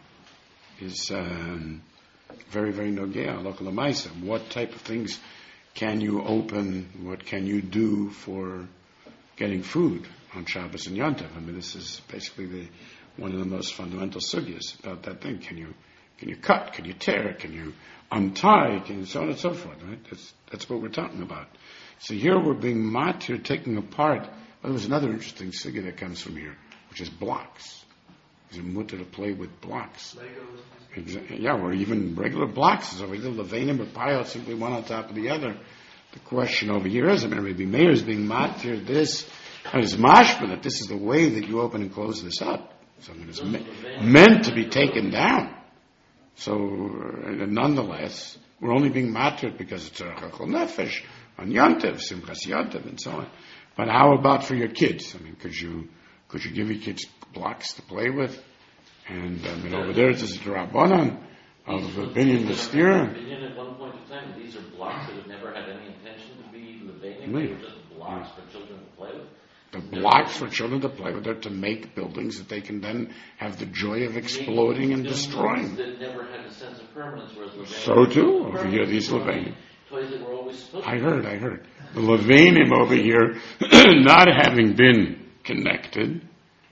is um, very, very nogea, halacha l'maisa. What type of things can you open? What can you do for getting food on Shabbos and Yom Tov? I mean, this is basically the one of the most fundamental sugyas about that thing. Can you can you cut? Can you tear? Can you untie? Can you so on and so forth? Right? That's that's what we're talking about. So here we're being matir, taking apart. Well, there's another interesting sugya that comes from here, which is blocks. Is it mutter to play with blocks? Exa- yeah, or even regular blocks. So either levanim or pile, simply one on top of the other. The question over here is, I mean, maybe Meir is being matir this, and it's mashma that this is the way that you open and close this up. Something is me- meant to be taken down. So, uh, nonetheless, we're only being matir because it's a chachol nefesh on Yontev, Simchas Yontev, and so on. But how about for your kids? I mean, could you could you give your kids blocks to play with? And I mean, over there it says the Rabbanan of Binyan Vestira. Binyan at one point in time, these are blocks that have never had any intention to be Levanim. They were just blocks for children to play with. The blocks for children to play with are to make buildings that they can then have the joy of exploding and destroying. That never had a sense of permanence, whereas Levanim. So too, over here, these Levanim. Toys that were always supposed to I heard, I heard. The Levanim over here, not having been connected,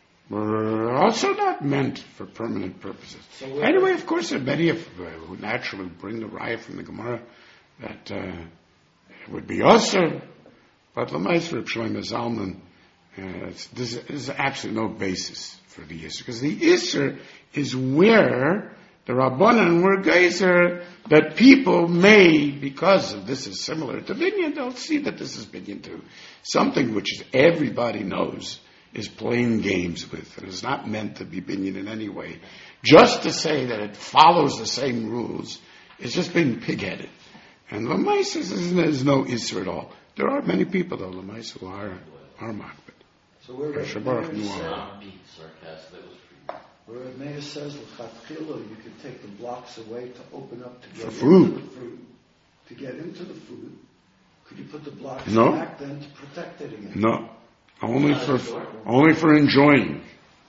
were also not meant for permanent purposes. So anyway, of course, there are many of, uh, who naturally bring the raya from the Gemara that uh, it would be also, but Lamais Reb Shlomo Zalman, uh, there's, there's absolutely no basis for the Isser, because the Isser is where the Rabbanan were geyser that people may, because of this is similar to Binyan, they'll see that this is Binyan too. Something which is, everybody knows is playing games with, and is not meant to be Binyan in any way. Just to say that it follows the same rules is just being pig-headed. And Lamais is, there's no Isser at all. There are many people, though, Lamais, who are, are makbid. So where Reb Shabarach Meir Nuar. said- Not beat sarcastic. That was free. where Reb Meir says l'chatchila you could take the blocks away to open up to get For into food. the food. To get into the food, could you put the blocks No. back then to protect it again? No. Only for, only for enjoying.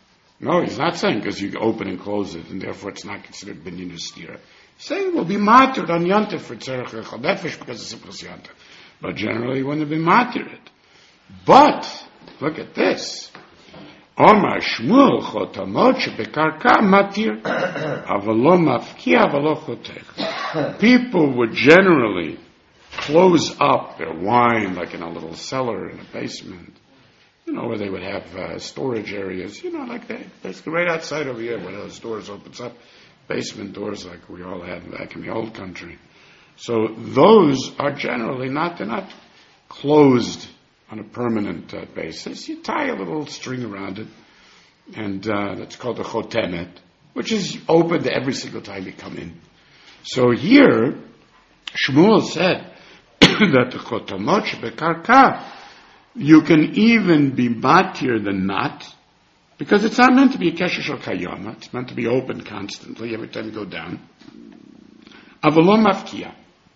No, he's not saying because you open and close it, and therefore it's not considered binyan stira. He's saying it will be matir on Yontif for tzerech echad nefesh because it's simchas Yontif. But generally, you wouldn't have been matir it. But, look at this. Omar Shmuel chotamot shebekarka matir avalo mafkia avalo chotech. People would generally close up their wine like in a little cellar in a basement. You know, where they would have uh, storage areas, you know, like that. Basically right outside over here where those doors opens up, basement doors like we all had back in the old country. So those are generally not, they're not closed on a permanent uh, basis. You tie a little string around it, and uh, that's called a chotemet, which is opened every single time you come in. So here, Shmuel said that the chotamot shebekarka, you can even be matir the knot, because it's not meant to be a kesher shel kayama. It's meant to be open constantly every time you go down. Avalon mafkia.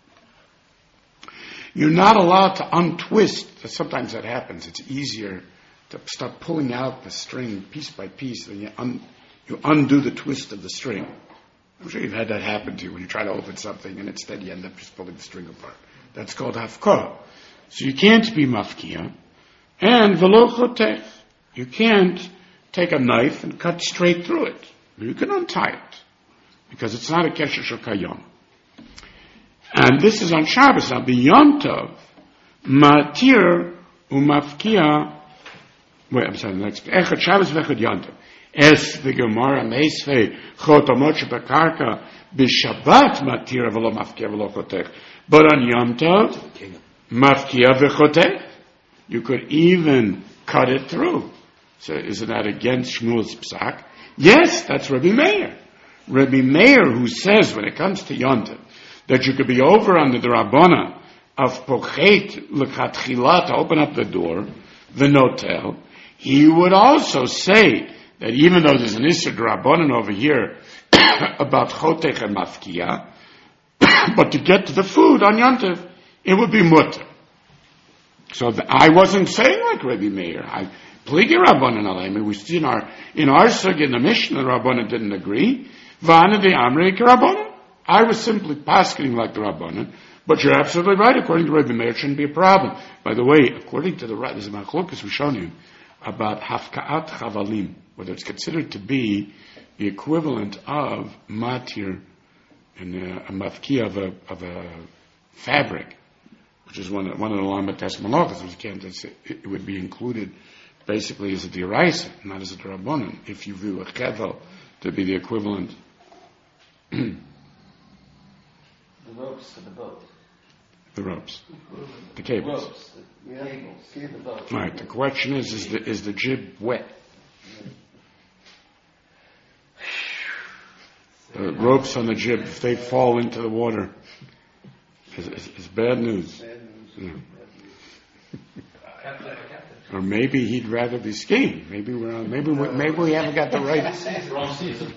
You're not allowed to untwist. Sometimes that happens. It's easier to start pulling out the string piece by piece than you, un, you undo the twist of the string. I'm sure you've had that happen to you when you try to open something and instead you end up just pulling the string apart. That's called hafkah. So you can't be mafkia. And velo chotech. You can't take a knife and cut straight through it. You can untie it, because it's not a kesher shel kayam. And this is on Shabbos. Now, beyond Tov, matir umafkia. Wait, I'm sorry. The next echad Shabbos vechad Yom Tov. Es the Gemara meisvei chotamot shebekarka b'Shabbat matir velo mafkia velo chotech. But on Yom Tov, mafkia v'chotech. You could even cut it through. So isn't that against Shmuel's psak? Yes, that's Rabbi Meir. Rabbi Meir, who says when it comes to Yontif that you could be over under the Rabbana of Pochet L'Chatchila, to open up the door, the Notel, he would also say that even though there's an Isser Rabbanan over here about Chotech and Mafkia, but to get to the food on Yontif, it would be mutter. So the, I wasn't saying like Rabbi Meir. I pligi Rabbanan Aleim. We see in our in our sug in the Mishnah, the Rabbanan didn't agree. Vana de Amrei Rabbanan. I was simply paskening like the Rabbanan. But you're absolutely right. According to Rabbi Meir, it shouldn't be a problem. By the way, according to the right, there's a machlokas Rishonim about hafka'at chavalim, whether it's considered to be the equivalent of matir and a, a mafkia of a, of a fabric, which is one, one of the Lamates Malachas, which can't, it would be included basically as a diraisa, not as a drabonin, if you view a chevel to be the equivalent. The ropes for the boat. The ropes. The cables. Ropes. The cables. The boat. Right. The question is, is the, is the jib wet? The ropes on the jib, if they fall into the water, is, is, is bad news. Yeah. Or maybe he'd rather be skiing. Maybe we're on, maybe we, maybe we haven't got the right. Wrong season.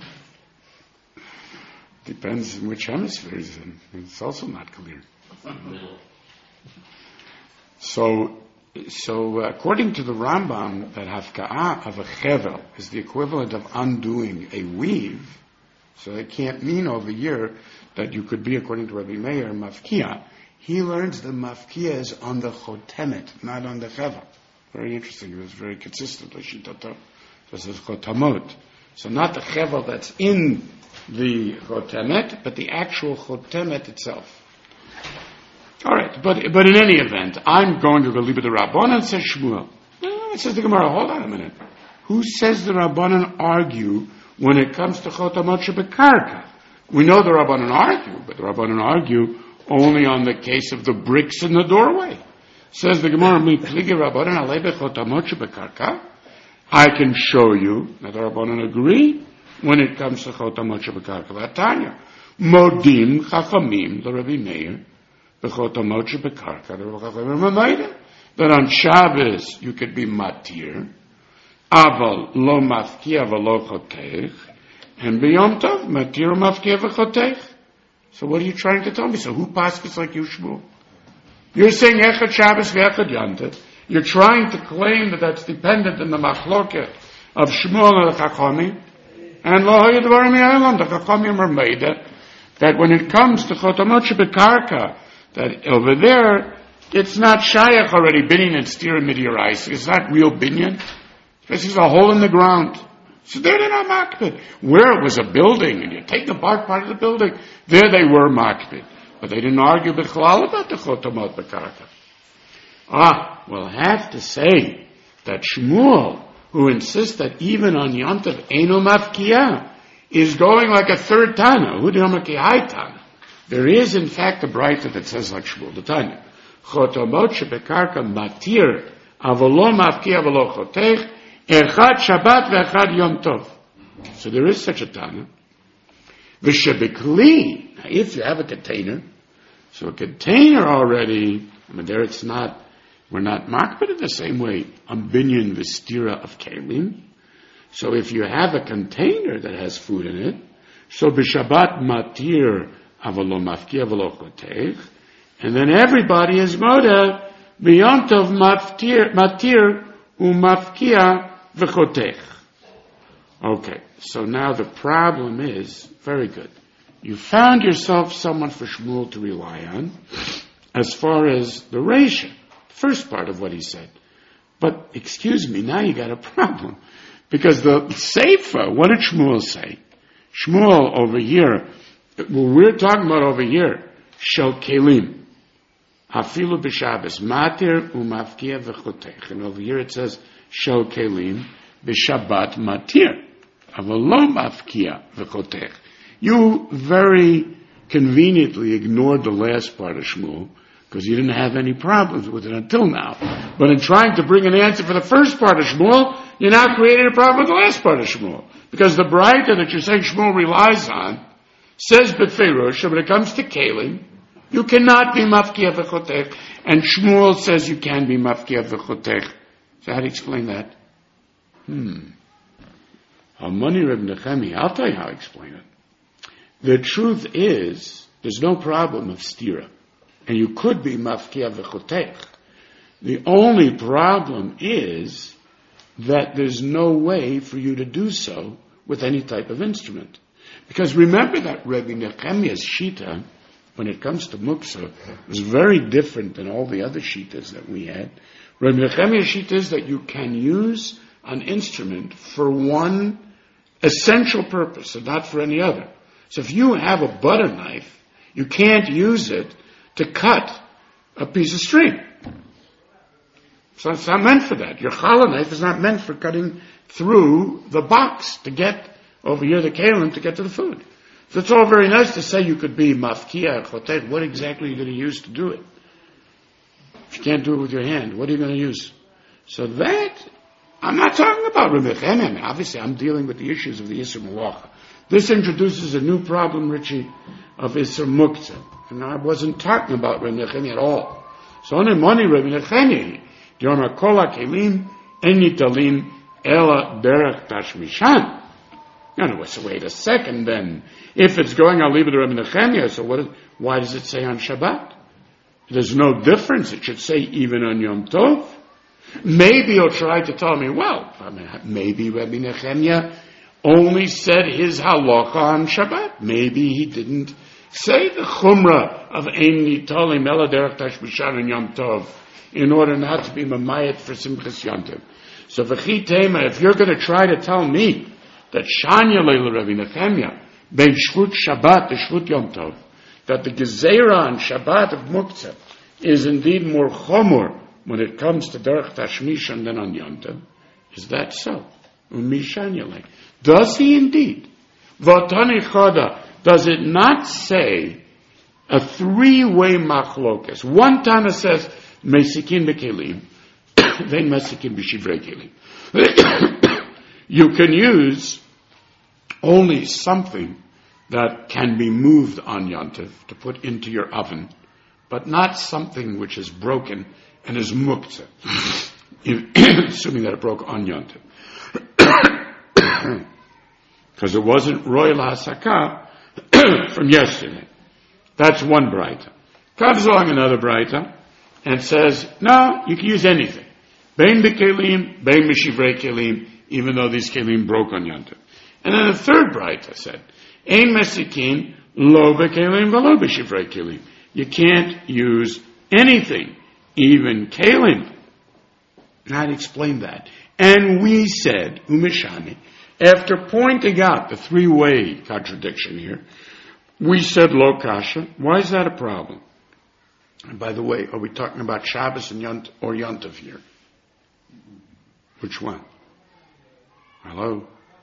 Depends in which hemisphere he's in. It's also not clear. So, so uh, according to the Rambam, that hafka'ah of a chevel is the equivalent of undoing a weave. So it can't mean over here that you could be, according to Rabbi Meir, mafkia. He learns the mafkia is on the chotemet, not on the chevel. Very interesting. It was very consistent with Shitato. This is chotamot. So not the chevel that's in the chotemet, but the actual chotemet itself. All right, but but in any event, I'm going to go leave it to Rabbanan, says Shmuel. No, it says the Gemara. Hold on a minute. Who says the Rabbanan argue when it comes to chotamot shebekarka? We know the Rabbanan argue, but the Rabbanan argue only on the case of the bricks in the doorway. Says the Gemara, Mi pligi Rabbanan alei bechotamot shebekarka. I can show you that the Rabbanan agree when it comes to chotamot shebekarka. Vatanya modim chachamim the Rabbi Meir bechotamot shebekarka. The Rabbi Chachamim remind that on Shabbos you could be matir, aval lo mafkia v'lo chotech, and b'yom tov matir mafkia v'chotech. So what are you trying to tell me? So who paskes like you, Shmuel? You're saying echad Shabbos v'echad Yantiv. You're trying to claim that that's dependent on the machloket of Shmuel and the Chachamim, and lo hayed dvarim ya'elam. The Chachamim are made that that when it comes to chotamot shebekarka, that over there it's not shayach already binyan and stira midiraisa. It's not real binyan. This is a hole in the ground. So there they're not makbid. Where it was a building and you take the bark part of the building, there they were makbid. But they didn't argue b'chalal about the chotamot bekarka. Ah, well, I have to say that Shmuel, who insists that even on Yontav Eino Mafkia, is going like a third Tana. Tana. There is, in fact, a Braita that says like Shmuel, the Tanya. Chotamot shebekarka matir, avolo mafkia avolo chotech, echad Shabbat ve'echad Yom Tov. So there is such a Tana. V'shebekli, now if you have a container, so a container already, I mean, there it's not, we're not marked, but in the same way, on binyan v'stira of kelim. So if you have a container that has food in it, so b'Shabbat matir avalo mafkia avalo chotech, and then everybody is moda b'yom tov matir matir u'mafkia v'chotech. Okay, so now the problem is, very good. You found yourself someone for Shmuel to rely on as far as the ratio, first part of what he said. But, excuse me, now you got a problem. Because the Seifa, what did Shmuel say? Shmuel over here, what we're talking about over here, Shel Kelim, Afilu b'Shabbos, Matir u'mafkia v'chotech. And over here it says, Shel Kelim, b'Shabbat matir, avalo mafkia v'chotech. You very conveniently ignored the last part of Shmuel, because you didn't have any problems with it until now. But in trying to bring an answer for the first part of Shmuel, you now created a problem with the last part of Shmuel. Because the Braita that you're saying Shmuel relies on says B'Feirosh, when it comes to Kalim, you cannot be mafkiya v'chotech, and Shmuel says you can be mafkiya v'chotech. So how do you explain that? Hmm. Amani Reb Nechemi, I'll tell you how I explain it. The truth is, there's no problem of stira, and you could be mafkiya v'chotech. The only problem is that there's no way for you to do so with any type of instrument. Because remember that Rabbi Nechemiah's shita, when it comes to muksa, was very different than all the other shitas that we had. Rabbi Nechemiah's shita is that you can use an instrument for one essential purpose and not for any other. So if you have a butter knife, you can't use it to cut a piece of string. So it's not meant for that. Your challah knife is not meant for cutting through the box to get over here the kalim to get to the food. So it's all very nice to say you could be mafkiya, chotech. What exactly are you going to use to do it? If you can't do it with your hand, what are you going to use? So that, I'm not talking about Rebbe Nechemiah. I mean, obviously I'm dealing with the issues of the Isser Malacha. This introduces a new problem, Richie, of Isser Muktzah. And I wasn't talking about Rebbe Nechemiah at all. So on the money, Rebbe Nechemiah, Yom HaKol HaKelim, En Yitalim, Ela Derech Tashmishan. No, so wait a second then. If it's going, I'll leave it to Rebbe Nechemiah, so what is, why does it say on Shabbat? There's no difference. It should say even on Yom Tov. Maybe you'll try to tell me, well, I mean, maybe Rebbe Nechemiah only said his halacha on Shabbat. Maybe he didn't say the chumrah of Ein Nitalim Ela Derech Tashmishan on Yom Tov in order not to be mamayat for Simchas Yom Tov. So v'chi tema, if you're going to try to tell me that Shanya Leila Rebbe Nechemiah, Ben Shvut Shabbat to Shvut Yom Tov, that the Gezerah on Shabbat of Muktzah is indeed more chomor when it comes to Derech Tashmishan than on Yom Tov, is that so? Umi Shanya Leila. Does he indeed? V'atani Choda, does it not say a three-way machlokas? One Tana says, Mesikin Bekelim, then Mesikin B'Shivrei Kelim. You can use only something that can be moved on Yontif to put into your oven, but not something which is broken and is muktzah, assuming that it broke on Yontif. Because it wasn't royal hasakah from yesterday. That's one braita. Comes along another braita and says, no, you can use anything. Bein bekelim, bein mishivrei kelim, even though these kelim broke on Yontif. And then the third braita said, ein mesikin, lo bekelim, velo beshivrei kelim. You can't use anything, even kelim. And I'd explain that. And we said, umeshani, after pointing out the three-way contradiction here, we said lo kasha. Why is that a problem? And by the way, are we talking about Shabbos and Yont or Yontif here? Which one? Hello?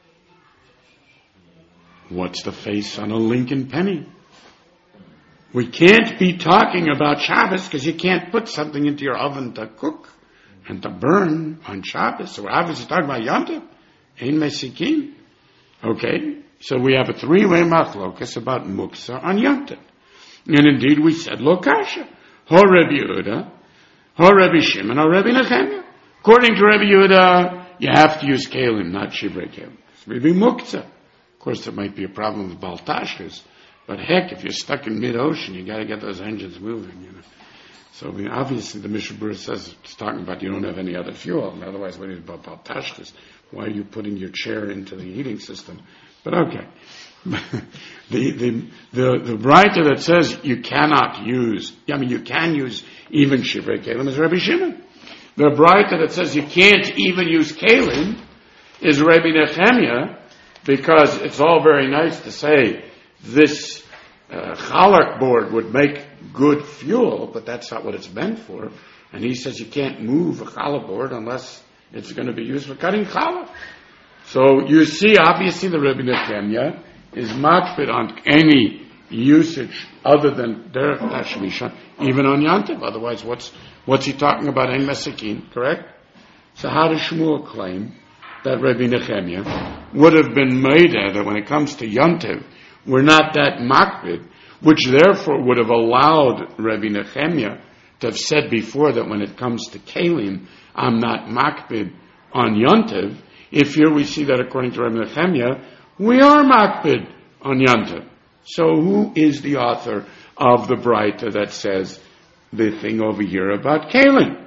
What's the face on a Lincoln penny? We can't be talking about Shabbos because you can't put something into your oven to cook and to burn on Shabbos. So we're obviously talking about Yontif. Ein mesikin. Okay, so we have a three-way machlokas about muksa on Yontif. And indeed we said lo kasha. Ho Rebbe Yehuda, ho Rebbe Shimon, ho Rebbe Nechemiah. According to Rebbe Yehuda, you have to use kelim, not shivrei kelim. It's maybe muktzah. Of course, there might be a problem with baltashkas, but heck, if you're stuck in mid-ocean, you got to get those engines moving. You know. So I mean, obviously, the Mishnah Berurah says it's talking about you don't have any other fuel. And otherwise, what is about baltashkas? Why are you putting your chair into the heating system? But okay, the the the the writer that says you cannot use, I mean, you can use even shivrei kelim is Rebbe Shimon. The writer that says you can't even use kelim is Rebbe Nechemiah, because it's all very nice to say this uh, chalak board would make good fuel, but that's not what it's meant for. And he says you can't move a chalak board unless it's going to be used for cutting challah. So you see, obviously, the Rebbe Nechemiah is makpid on any usage other than derech tashmisha, even on Yontif. Otherwise, what's what's he talking about? Ein mesikin, correct? So how does Shmuel claim that Rebbe Nechemiah would have been made that when it comes to Yontif, we're not that makbid, which therefore would have allowed Rabbi Nechemia to have said before that when it comes to Kalim, I'm not makbid on Yontiv. If here we see that according to Rabbi Nechemia, we are makbid on Yontiv. So who is the author of the Braita that says the thing over here about Kalim?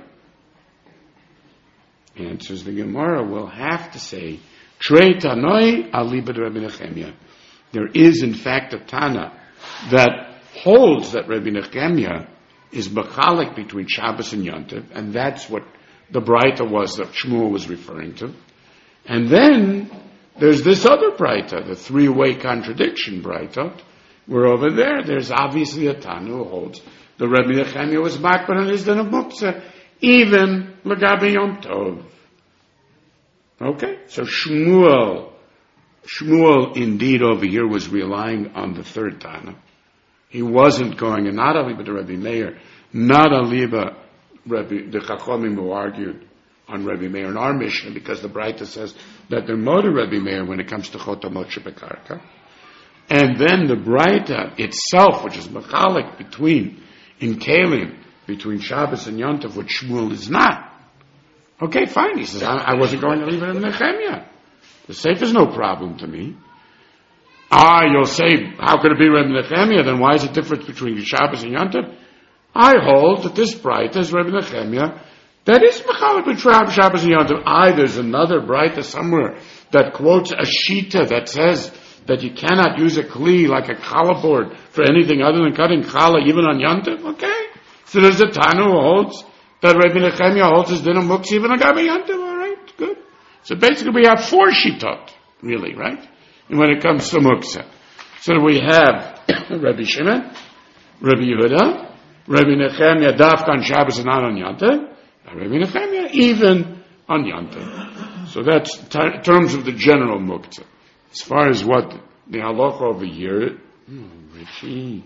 Answers the Gemara, we'll have to say, Trei Tanoi Alibad Rabbi Nechemia. There is in fact a Tana that holds that Rabbi Nechemia is machalik between Shabbos and Yontiv, and that's what the Braita was that Shmuel was referring to. And then there's this other Braita, the three-way contradiction Braita, where over there there's obviously a Tana who holds the Rabbi Nechemia was makbar on his din of muktzah, even l'gabe Yom Tov. Okay, so Shmuel, Shmuel indeed over here was relying on the third Tana. He wasn't going, and not Aliba to Rabbi Meir, not Aliba Rabbi, the Chachomim who argued on Rabbi Meir in our Mishnah, because the Braita says that they're more to Rabbi Meir when it comes to Chotamot Shebekarka. And then the Braita itself, which is machalik between, in Kalim, between Shabbos and Yontif, which Shmuel is not. Okay, fine. He says, I, I wasn't going to leave it in Nechemia. The Sefer is no problem to me. Ah, you'll say, how could it be Rabbi Nechemia? Then why is the difference between Shabbos and Yontif? I hold that this Braita is Rabbi Nechemia. That is machalik between Shabbos and Yontif. I, there's another Braita somewhere that quotes a Shita that says that you cannot use a kli like a challah board for anything other than cutting challah even on Yontif. Okay? So there's a Tana who holds that Rabbi Nechemia holds his din of muktzah even on Gabi Yontif. All right, good. So basically we have four shitot, really, right? And when it comes to muktzah. So we have Rabbi Shimon, Rabbi Yehuda, Rabbi Nechemia dafka on Shabbos and not on Yontif, and Rabbi Nechemia even on Yontif. So that's t- terms of the general muktzah. As far as what the halacha over here, oh, Richie.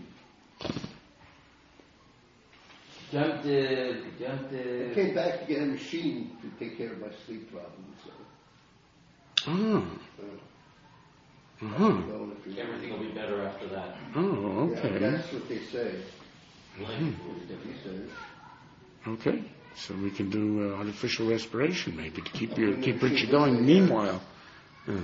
Jumped, uh, jumped, uh, I came back to get a machine to take care of my sleep problems. So. Oh. Uh, Uh-huh. Everything will be better after that. Oh, okay. Yeah, that's what they say. Life will be different. He says. Okay. So we can do uh, artificial respiration maybe to keep your keep Richie going. Meanwhile. Yeah.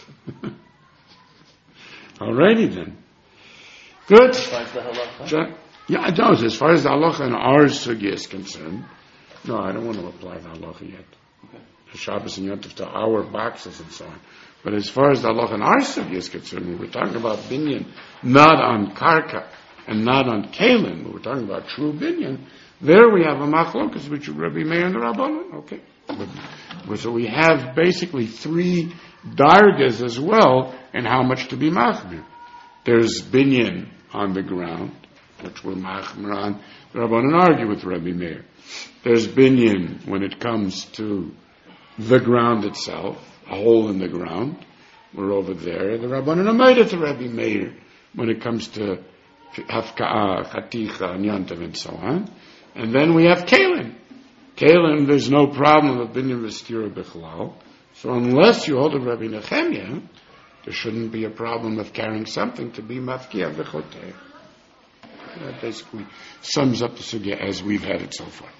Alrighty then. Good. John, yeah, it does. As far as the halacha and our sugya is concerned, no, I don't want to apply the halacha yet. Okay. The Shabbos and Yontif to our boxes and so on. But as far as the halacha and our sugya is concerned, we're talking about binyan, not on karka and not on kalim. We're talking about true binyan. There we have a machlokas between Rabbi Meir and the Rabbanan. Okay. But, so we have basically three dargas as well, and how much to be machmir. There's binyan on the ground, which we're machmir on. The Rabbanan argue with Rabbi Meir. There's binyan when it comes to the ground itself, a hole in the ground. We're over there. The Rabbanan are made to Rabbi Meir when it comes to hafka'ah, chaticha, and yontav, and so on. And then we have kalim. Kalim, there's no problem of binyan v'stira b'chalal. So unless you hold a Rabbi Nechemia, there shouldn't be a problem of carrying something to be mafkiah v'choteh. That basically sums up the sugya as we've had it so far.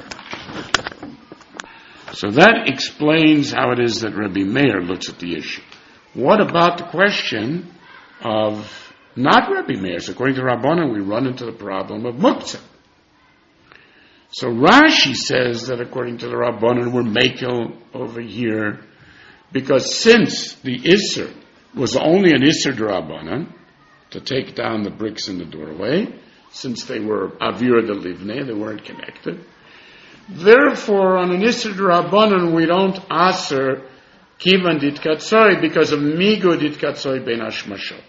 So that explains how it is that Rabbi Meir looks at the issue. What about the question of not Rabbi Meir? So according to Rabbanan, we run into the problem of muktzah. So Rashi says that according to the Rabbanan, we're makel over here, because since the Isser was only an Isser d'Rabbanan, to take down the bricks in the doorway, since they were Avira de Livne, they weren't connected. Therefore, on an Isser d'Rabbanan, we don't aser kivan dit katsoi because of migo dit katsoi ben hashmashot.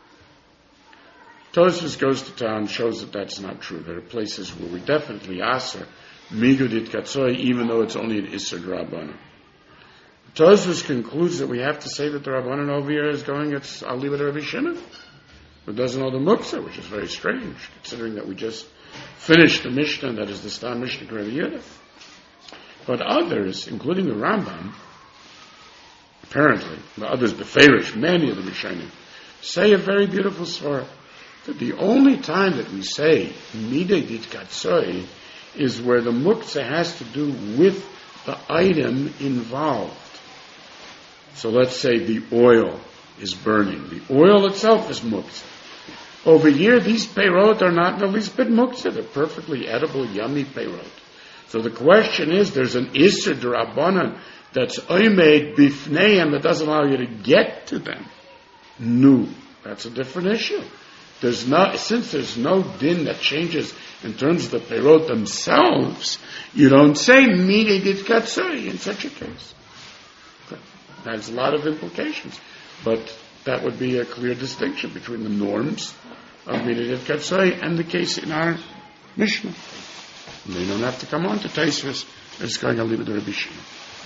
Tosfos goes to town, shows that that's not true. There are places where we definitely aser migo dit katsoi, even though it's only an Isser d'Rabbanan. Tosfos concludes that we have to say that the Rabbanan over here is going, it's, I'll leave it to Rabbi Shimon, who doesn't know the muktzah, which is very strange, considering that we just finished the Mishnah, that is the Stam Mishnah Rabbi Yehuda. But others, including the Rambam, apparently, the others, Beferish, many of the Rishonim, say a very beautiful svara, that the only time that we say midei dit katsoi is where the muktzah has to do with the item involved. So let's say the oil is burning. The oil itself is muktzah. Over here, these peirot are not in the least bit muktzah. They're perfectly edible, yummy peirot. So the question is, there's an Isser D'Rabbanan that's oimed bifneim that doesn't allow you to get to them. No, that's a different issue. There's no, since there's no din that changes in terms of the peirot themselves, you don't say midei dit katsoi in such a case. That has a lot of implications, but that would be a clear distinction between the norms of midei dit katsoi and the case in our Mishnah. And they don't have to come on to Taisvus. They're just going to leave it to Rabbi Shimon.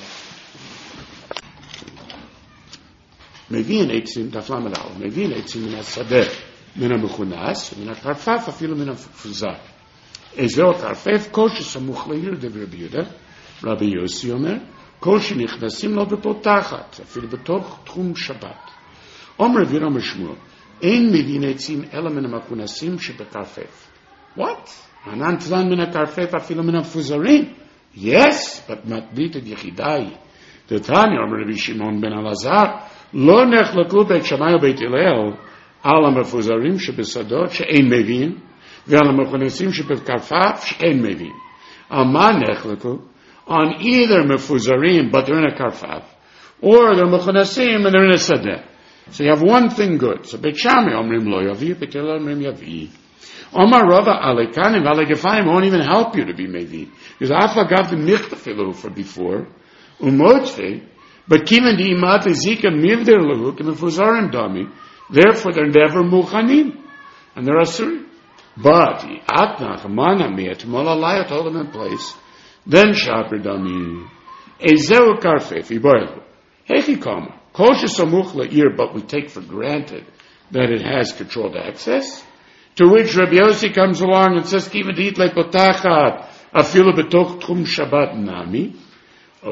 מבין עצים, דף למד א', מבין עצים מן השדה, מן המכונס, ומן הקרפף אפילו מן המפוזר. איזהו הקרפף, כל שסמוך לעיר דרבי יהודה, רבי יוסי אומר, כל שנכנסים לו בפותחת, אפילו בתוך תחום שבת. אומר רבי רמי שמואל, אין מבין עצים אלא מן המכונסים שבקרפף. What? ענן תלן מן הקרפף אפילו מן המפוזרים? Yes, but מתבית את יחידאי. דתניא, אומר רבי שמעון בן אלעזר, לא נחלקו בית שמאי ובית הלל על המפוזרים שבשדות שאין מבין ועל המכונסים שבקרפף שאין מבין. על מה נחלקו? On either מפוזרים but they're in a karfaf, or they're mechonasim and they're in a sadeh. So you have one thing good. So Beit Shammai omrim lo yavi, Beit Hillel omrim yavi. Omar Rava alekanim alegefayim won't even help you to be mevi, because afa gav the michtafilu for before umotfe. But kimen di imat zika mivder lahu k'mefuzarim dami. Therefore, they're never muchanim, and they're asuri. But atnach mana miat molalaya hold them in place. Then shaper dami ezeu karfef iboylu hechi kama kol shesamuch la'ir. But we take for granted that it has controlled access. To which Rabbi Yossi comes along and says kimen di itlei potachat afilu betoch tchum Shabbat nami. Oh,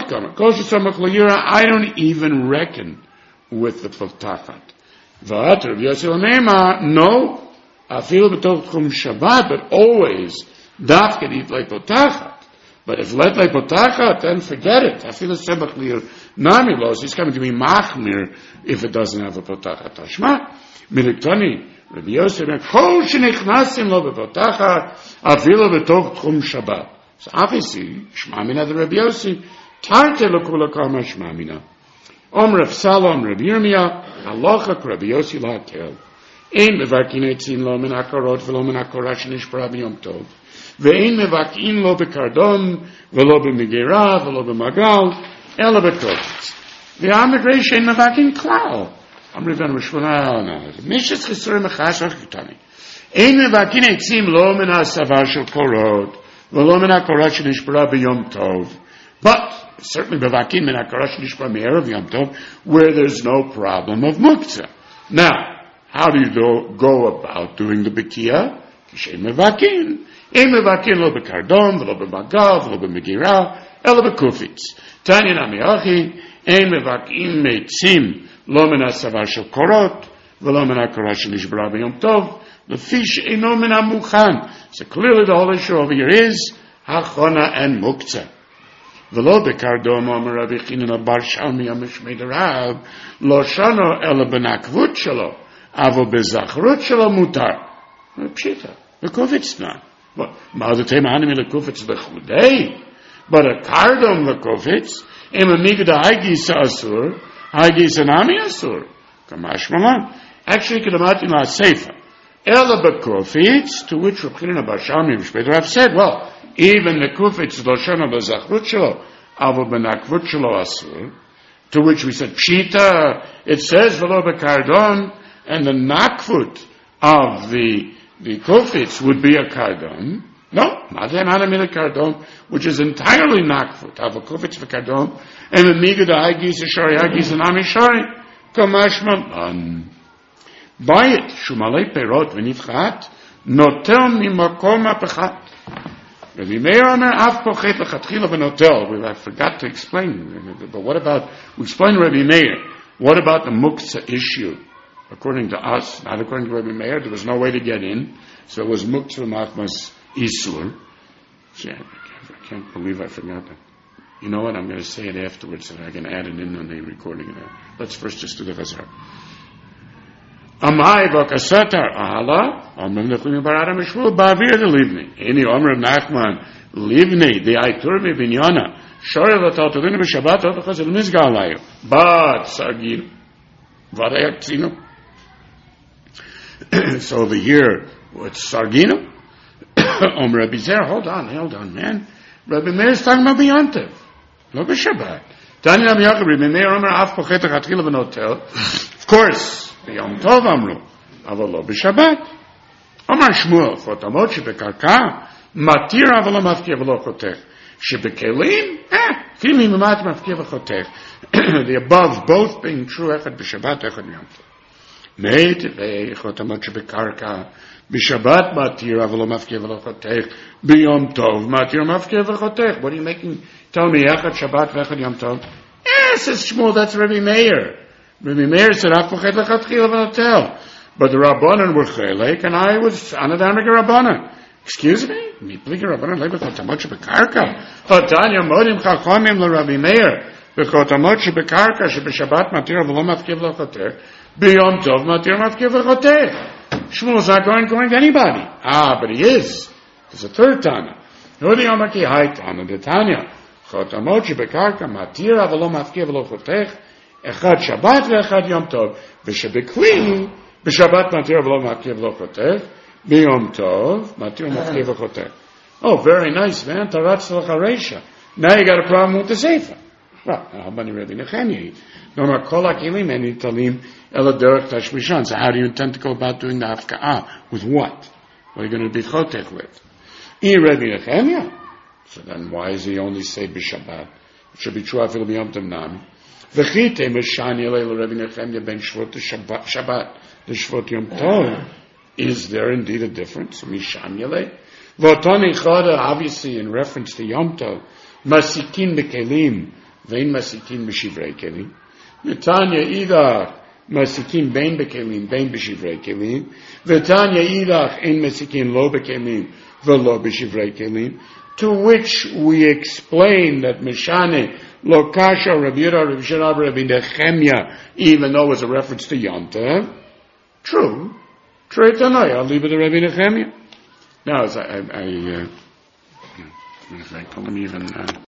I don't even reckon with the potachat. V'at Rabbi Yossi Onema, no, afil b'tov tchum Shabbat, but always dafke itlei potachat. But if let lei potachat, then forget it. Afil semach lir nami los. He's coming to be machmir if it doesn't have a potachat. Tashma miliktani Rabbi Yossi kol shenichnasim lo b'potachat afil b'tov tchum Shabbat. So obviously, Shmamina the Rabbi Yossi, Tarte L'Kula Kama Shmamina. Om Rav Salom Rabbi Yirmiyah, Halacha Rabbi Yossi L'Hakel. Ein mevakin etzin lo min akarot v'lo min akora shenishbara b'yom tov. Ve'ein mevakin lo b'kardon v'lo b'megera v'lo b'magal ela b'kotz. Ve'amigre shein mevakin klal. Am Rivan Rishvana. Mishas Chisurim Echash Achitani. Ein mevakin etzim lo min hasavar shel korot. But certainly bevakin min hakarash nishbar me'erev yom tov, where there's no problem of muktzah. Now, how do you do, go about doing the bekiah? Kishay mevakin. Ein mevakin lo bekardon, v'lo b'magav, v'lo b'megira, elo b'kufitz. Tanya nami achi, ein mevakin meitzim, lo min hasavar shel korot, v'lo min hakarash nishbar yom tov, the fish eno min hamuchan. So clearly the whole issue over here is hachona and muktzah. V'lo bekardom omer Rabbi Chinan bar Shalmi amishmei derav lo shano ela benakvut shelo avo bezachrut shelo mutar. Pshita. Lekuvitz not. But ma'adatei ma'anim lekuvitz lechudei. But a kardom lekuvitz em a migda haigis asur haigis anami asur. Kamash malan. Actually, kedamatim ha'seifa. Ela bekufitz, to which Rabbi Chinan bar Shalmi amishmei derav said, well, even the kufitz lo shano bezachrut shelo avo benakvut shelo asur. To which we said, pshita, it says v'lo bekardon, and the nakvut of the the kufitz would be a kardon. No, madem anamil kardon, which is entirely nakvut. Avo kufitz v'kardon, and the migad ha'agis ashari ha'agis and amishari kamashma man. By it, shumalei perot v'nifchat notel mimakom apechat. Rabbi Meir Omer af pochet lechatchila v'notel. I forgot to explain. But what about, we explained Rabbi Meir. What about the muktzah issue? according to us, not according to Rabbi Meir, there was no way to get in, so it was muktzah machmas isur. See, I can't, I can't believe I forgot that. You know what? I'm going to say it afterwards, so I can add it in on the recording of that. Let's first just do the chazar. Amai v'kasatar ahala, amrim nechlim barada mishvul ba'avir de livni. Any omer of Nachman, livni, the aitur v'binyana, shore v'taltalinu b'shabbat, v'chaz el-mizga alayu. But, sarginu, v'adayak tzinu. So the year, what's sarginu? Omer Rabbi Zer, hold on, hold on, man. Rabbi Meir is talking about the Yontif. No b'Shabbat. Tanya Rabbi Yaakov, Rabbi Meir Omer af pochetach atchila v'notel. Of course, b'Yom Tov amru, aval lo b'Shabbat. Omer Shmuel, chotamot shebekarka, matir aval lo mafkir v'lo chotech. Shebekelim, eh, filim imat mafkir v'chotech. The above both being true, echad b'Shabbat, echad b'Yom Tov. Meit chotamot shebekarka, b'Shabbat matir aval lo mafkir v'lo chotech. B'Yom Tov matir mafkir v'chotech. What are you making? Tell me, Echad Shabbat v'Echad Yom Tov. Yes, says Shmuel, that's Rabbi Meir. Rabbi Meir said, Af pochet lechatchila v'notel. But the Rabbanan were chelek, and I was anadarmik Rabbanan. Excuse me? Miplik Rabbanan lebechot amot shebekarka. Hatanya modim chachamim l'Rabbi Meir. Bechot amot shebekarka, shebeshabbat matir v'lo mafkir v'chotech. B'Yom Tov matir mafkir v'chotech. Shmuel's not going going to anybody. Ah, but he is. There's a third Tana. Nodi Amaki Hai Tana, the Tanya. Chotamot shebekarka matir avalo mafkir v'lo chotech. Echad Shabbat ve'echad Yom Tov. V'shebekli b'Shabbat matir avalo mafkir v'lo chotech. B'Yom Tov matir mafkir v'lo chotech. Oh, very nice, man. Taratz l'chareisha. Now you got a problem with the Sefer. Well, how many Rabbi Nechemia? No, no, kol hakilim en italim ela derech tashmishan. So how do you intend to go about doing the hafka'ah? With what? What are you going to be chotech with? I Rabbi Nechemia. So then why does he only say b'Shabbat? It should be true afil b'Yom Tov nami. V'chite meshani leil Rabbi Nechemia ben Shvot to Shabbat to Shvot Yom Tov. Is there indeed a difference? Mishani leil. V'otani chada, obviously in reference to Yom Tov, masikin b'kelim, vein masikin b'shivrei kelim. V'tanya idach, masikin bein b'kelim, bein b'shivrei kelim. V'tanya idach, ein masikin lo b'kelim, v'lo b'shivrei kelim. To which we explain that Mishane lo kasha Rabbi Yehuda Rabbi Shirab Rabbi Nechemia, even though it was a reference to Yom Tov. True. True Tanai. I'll leave it to Rabbi Nechemia. Now, as I, I, I, uh, in fact, I don't even. Uh,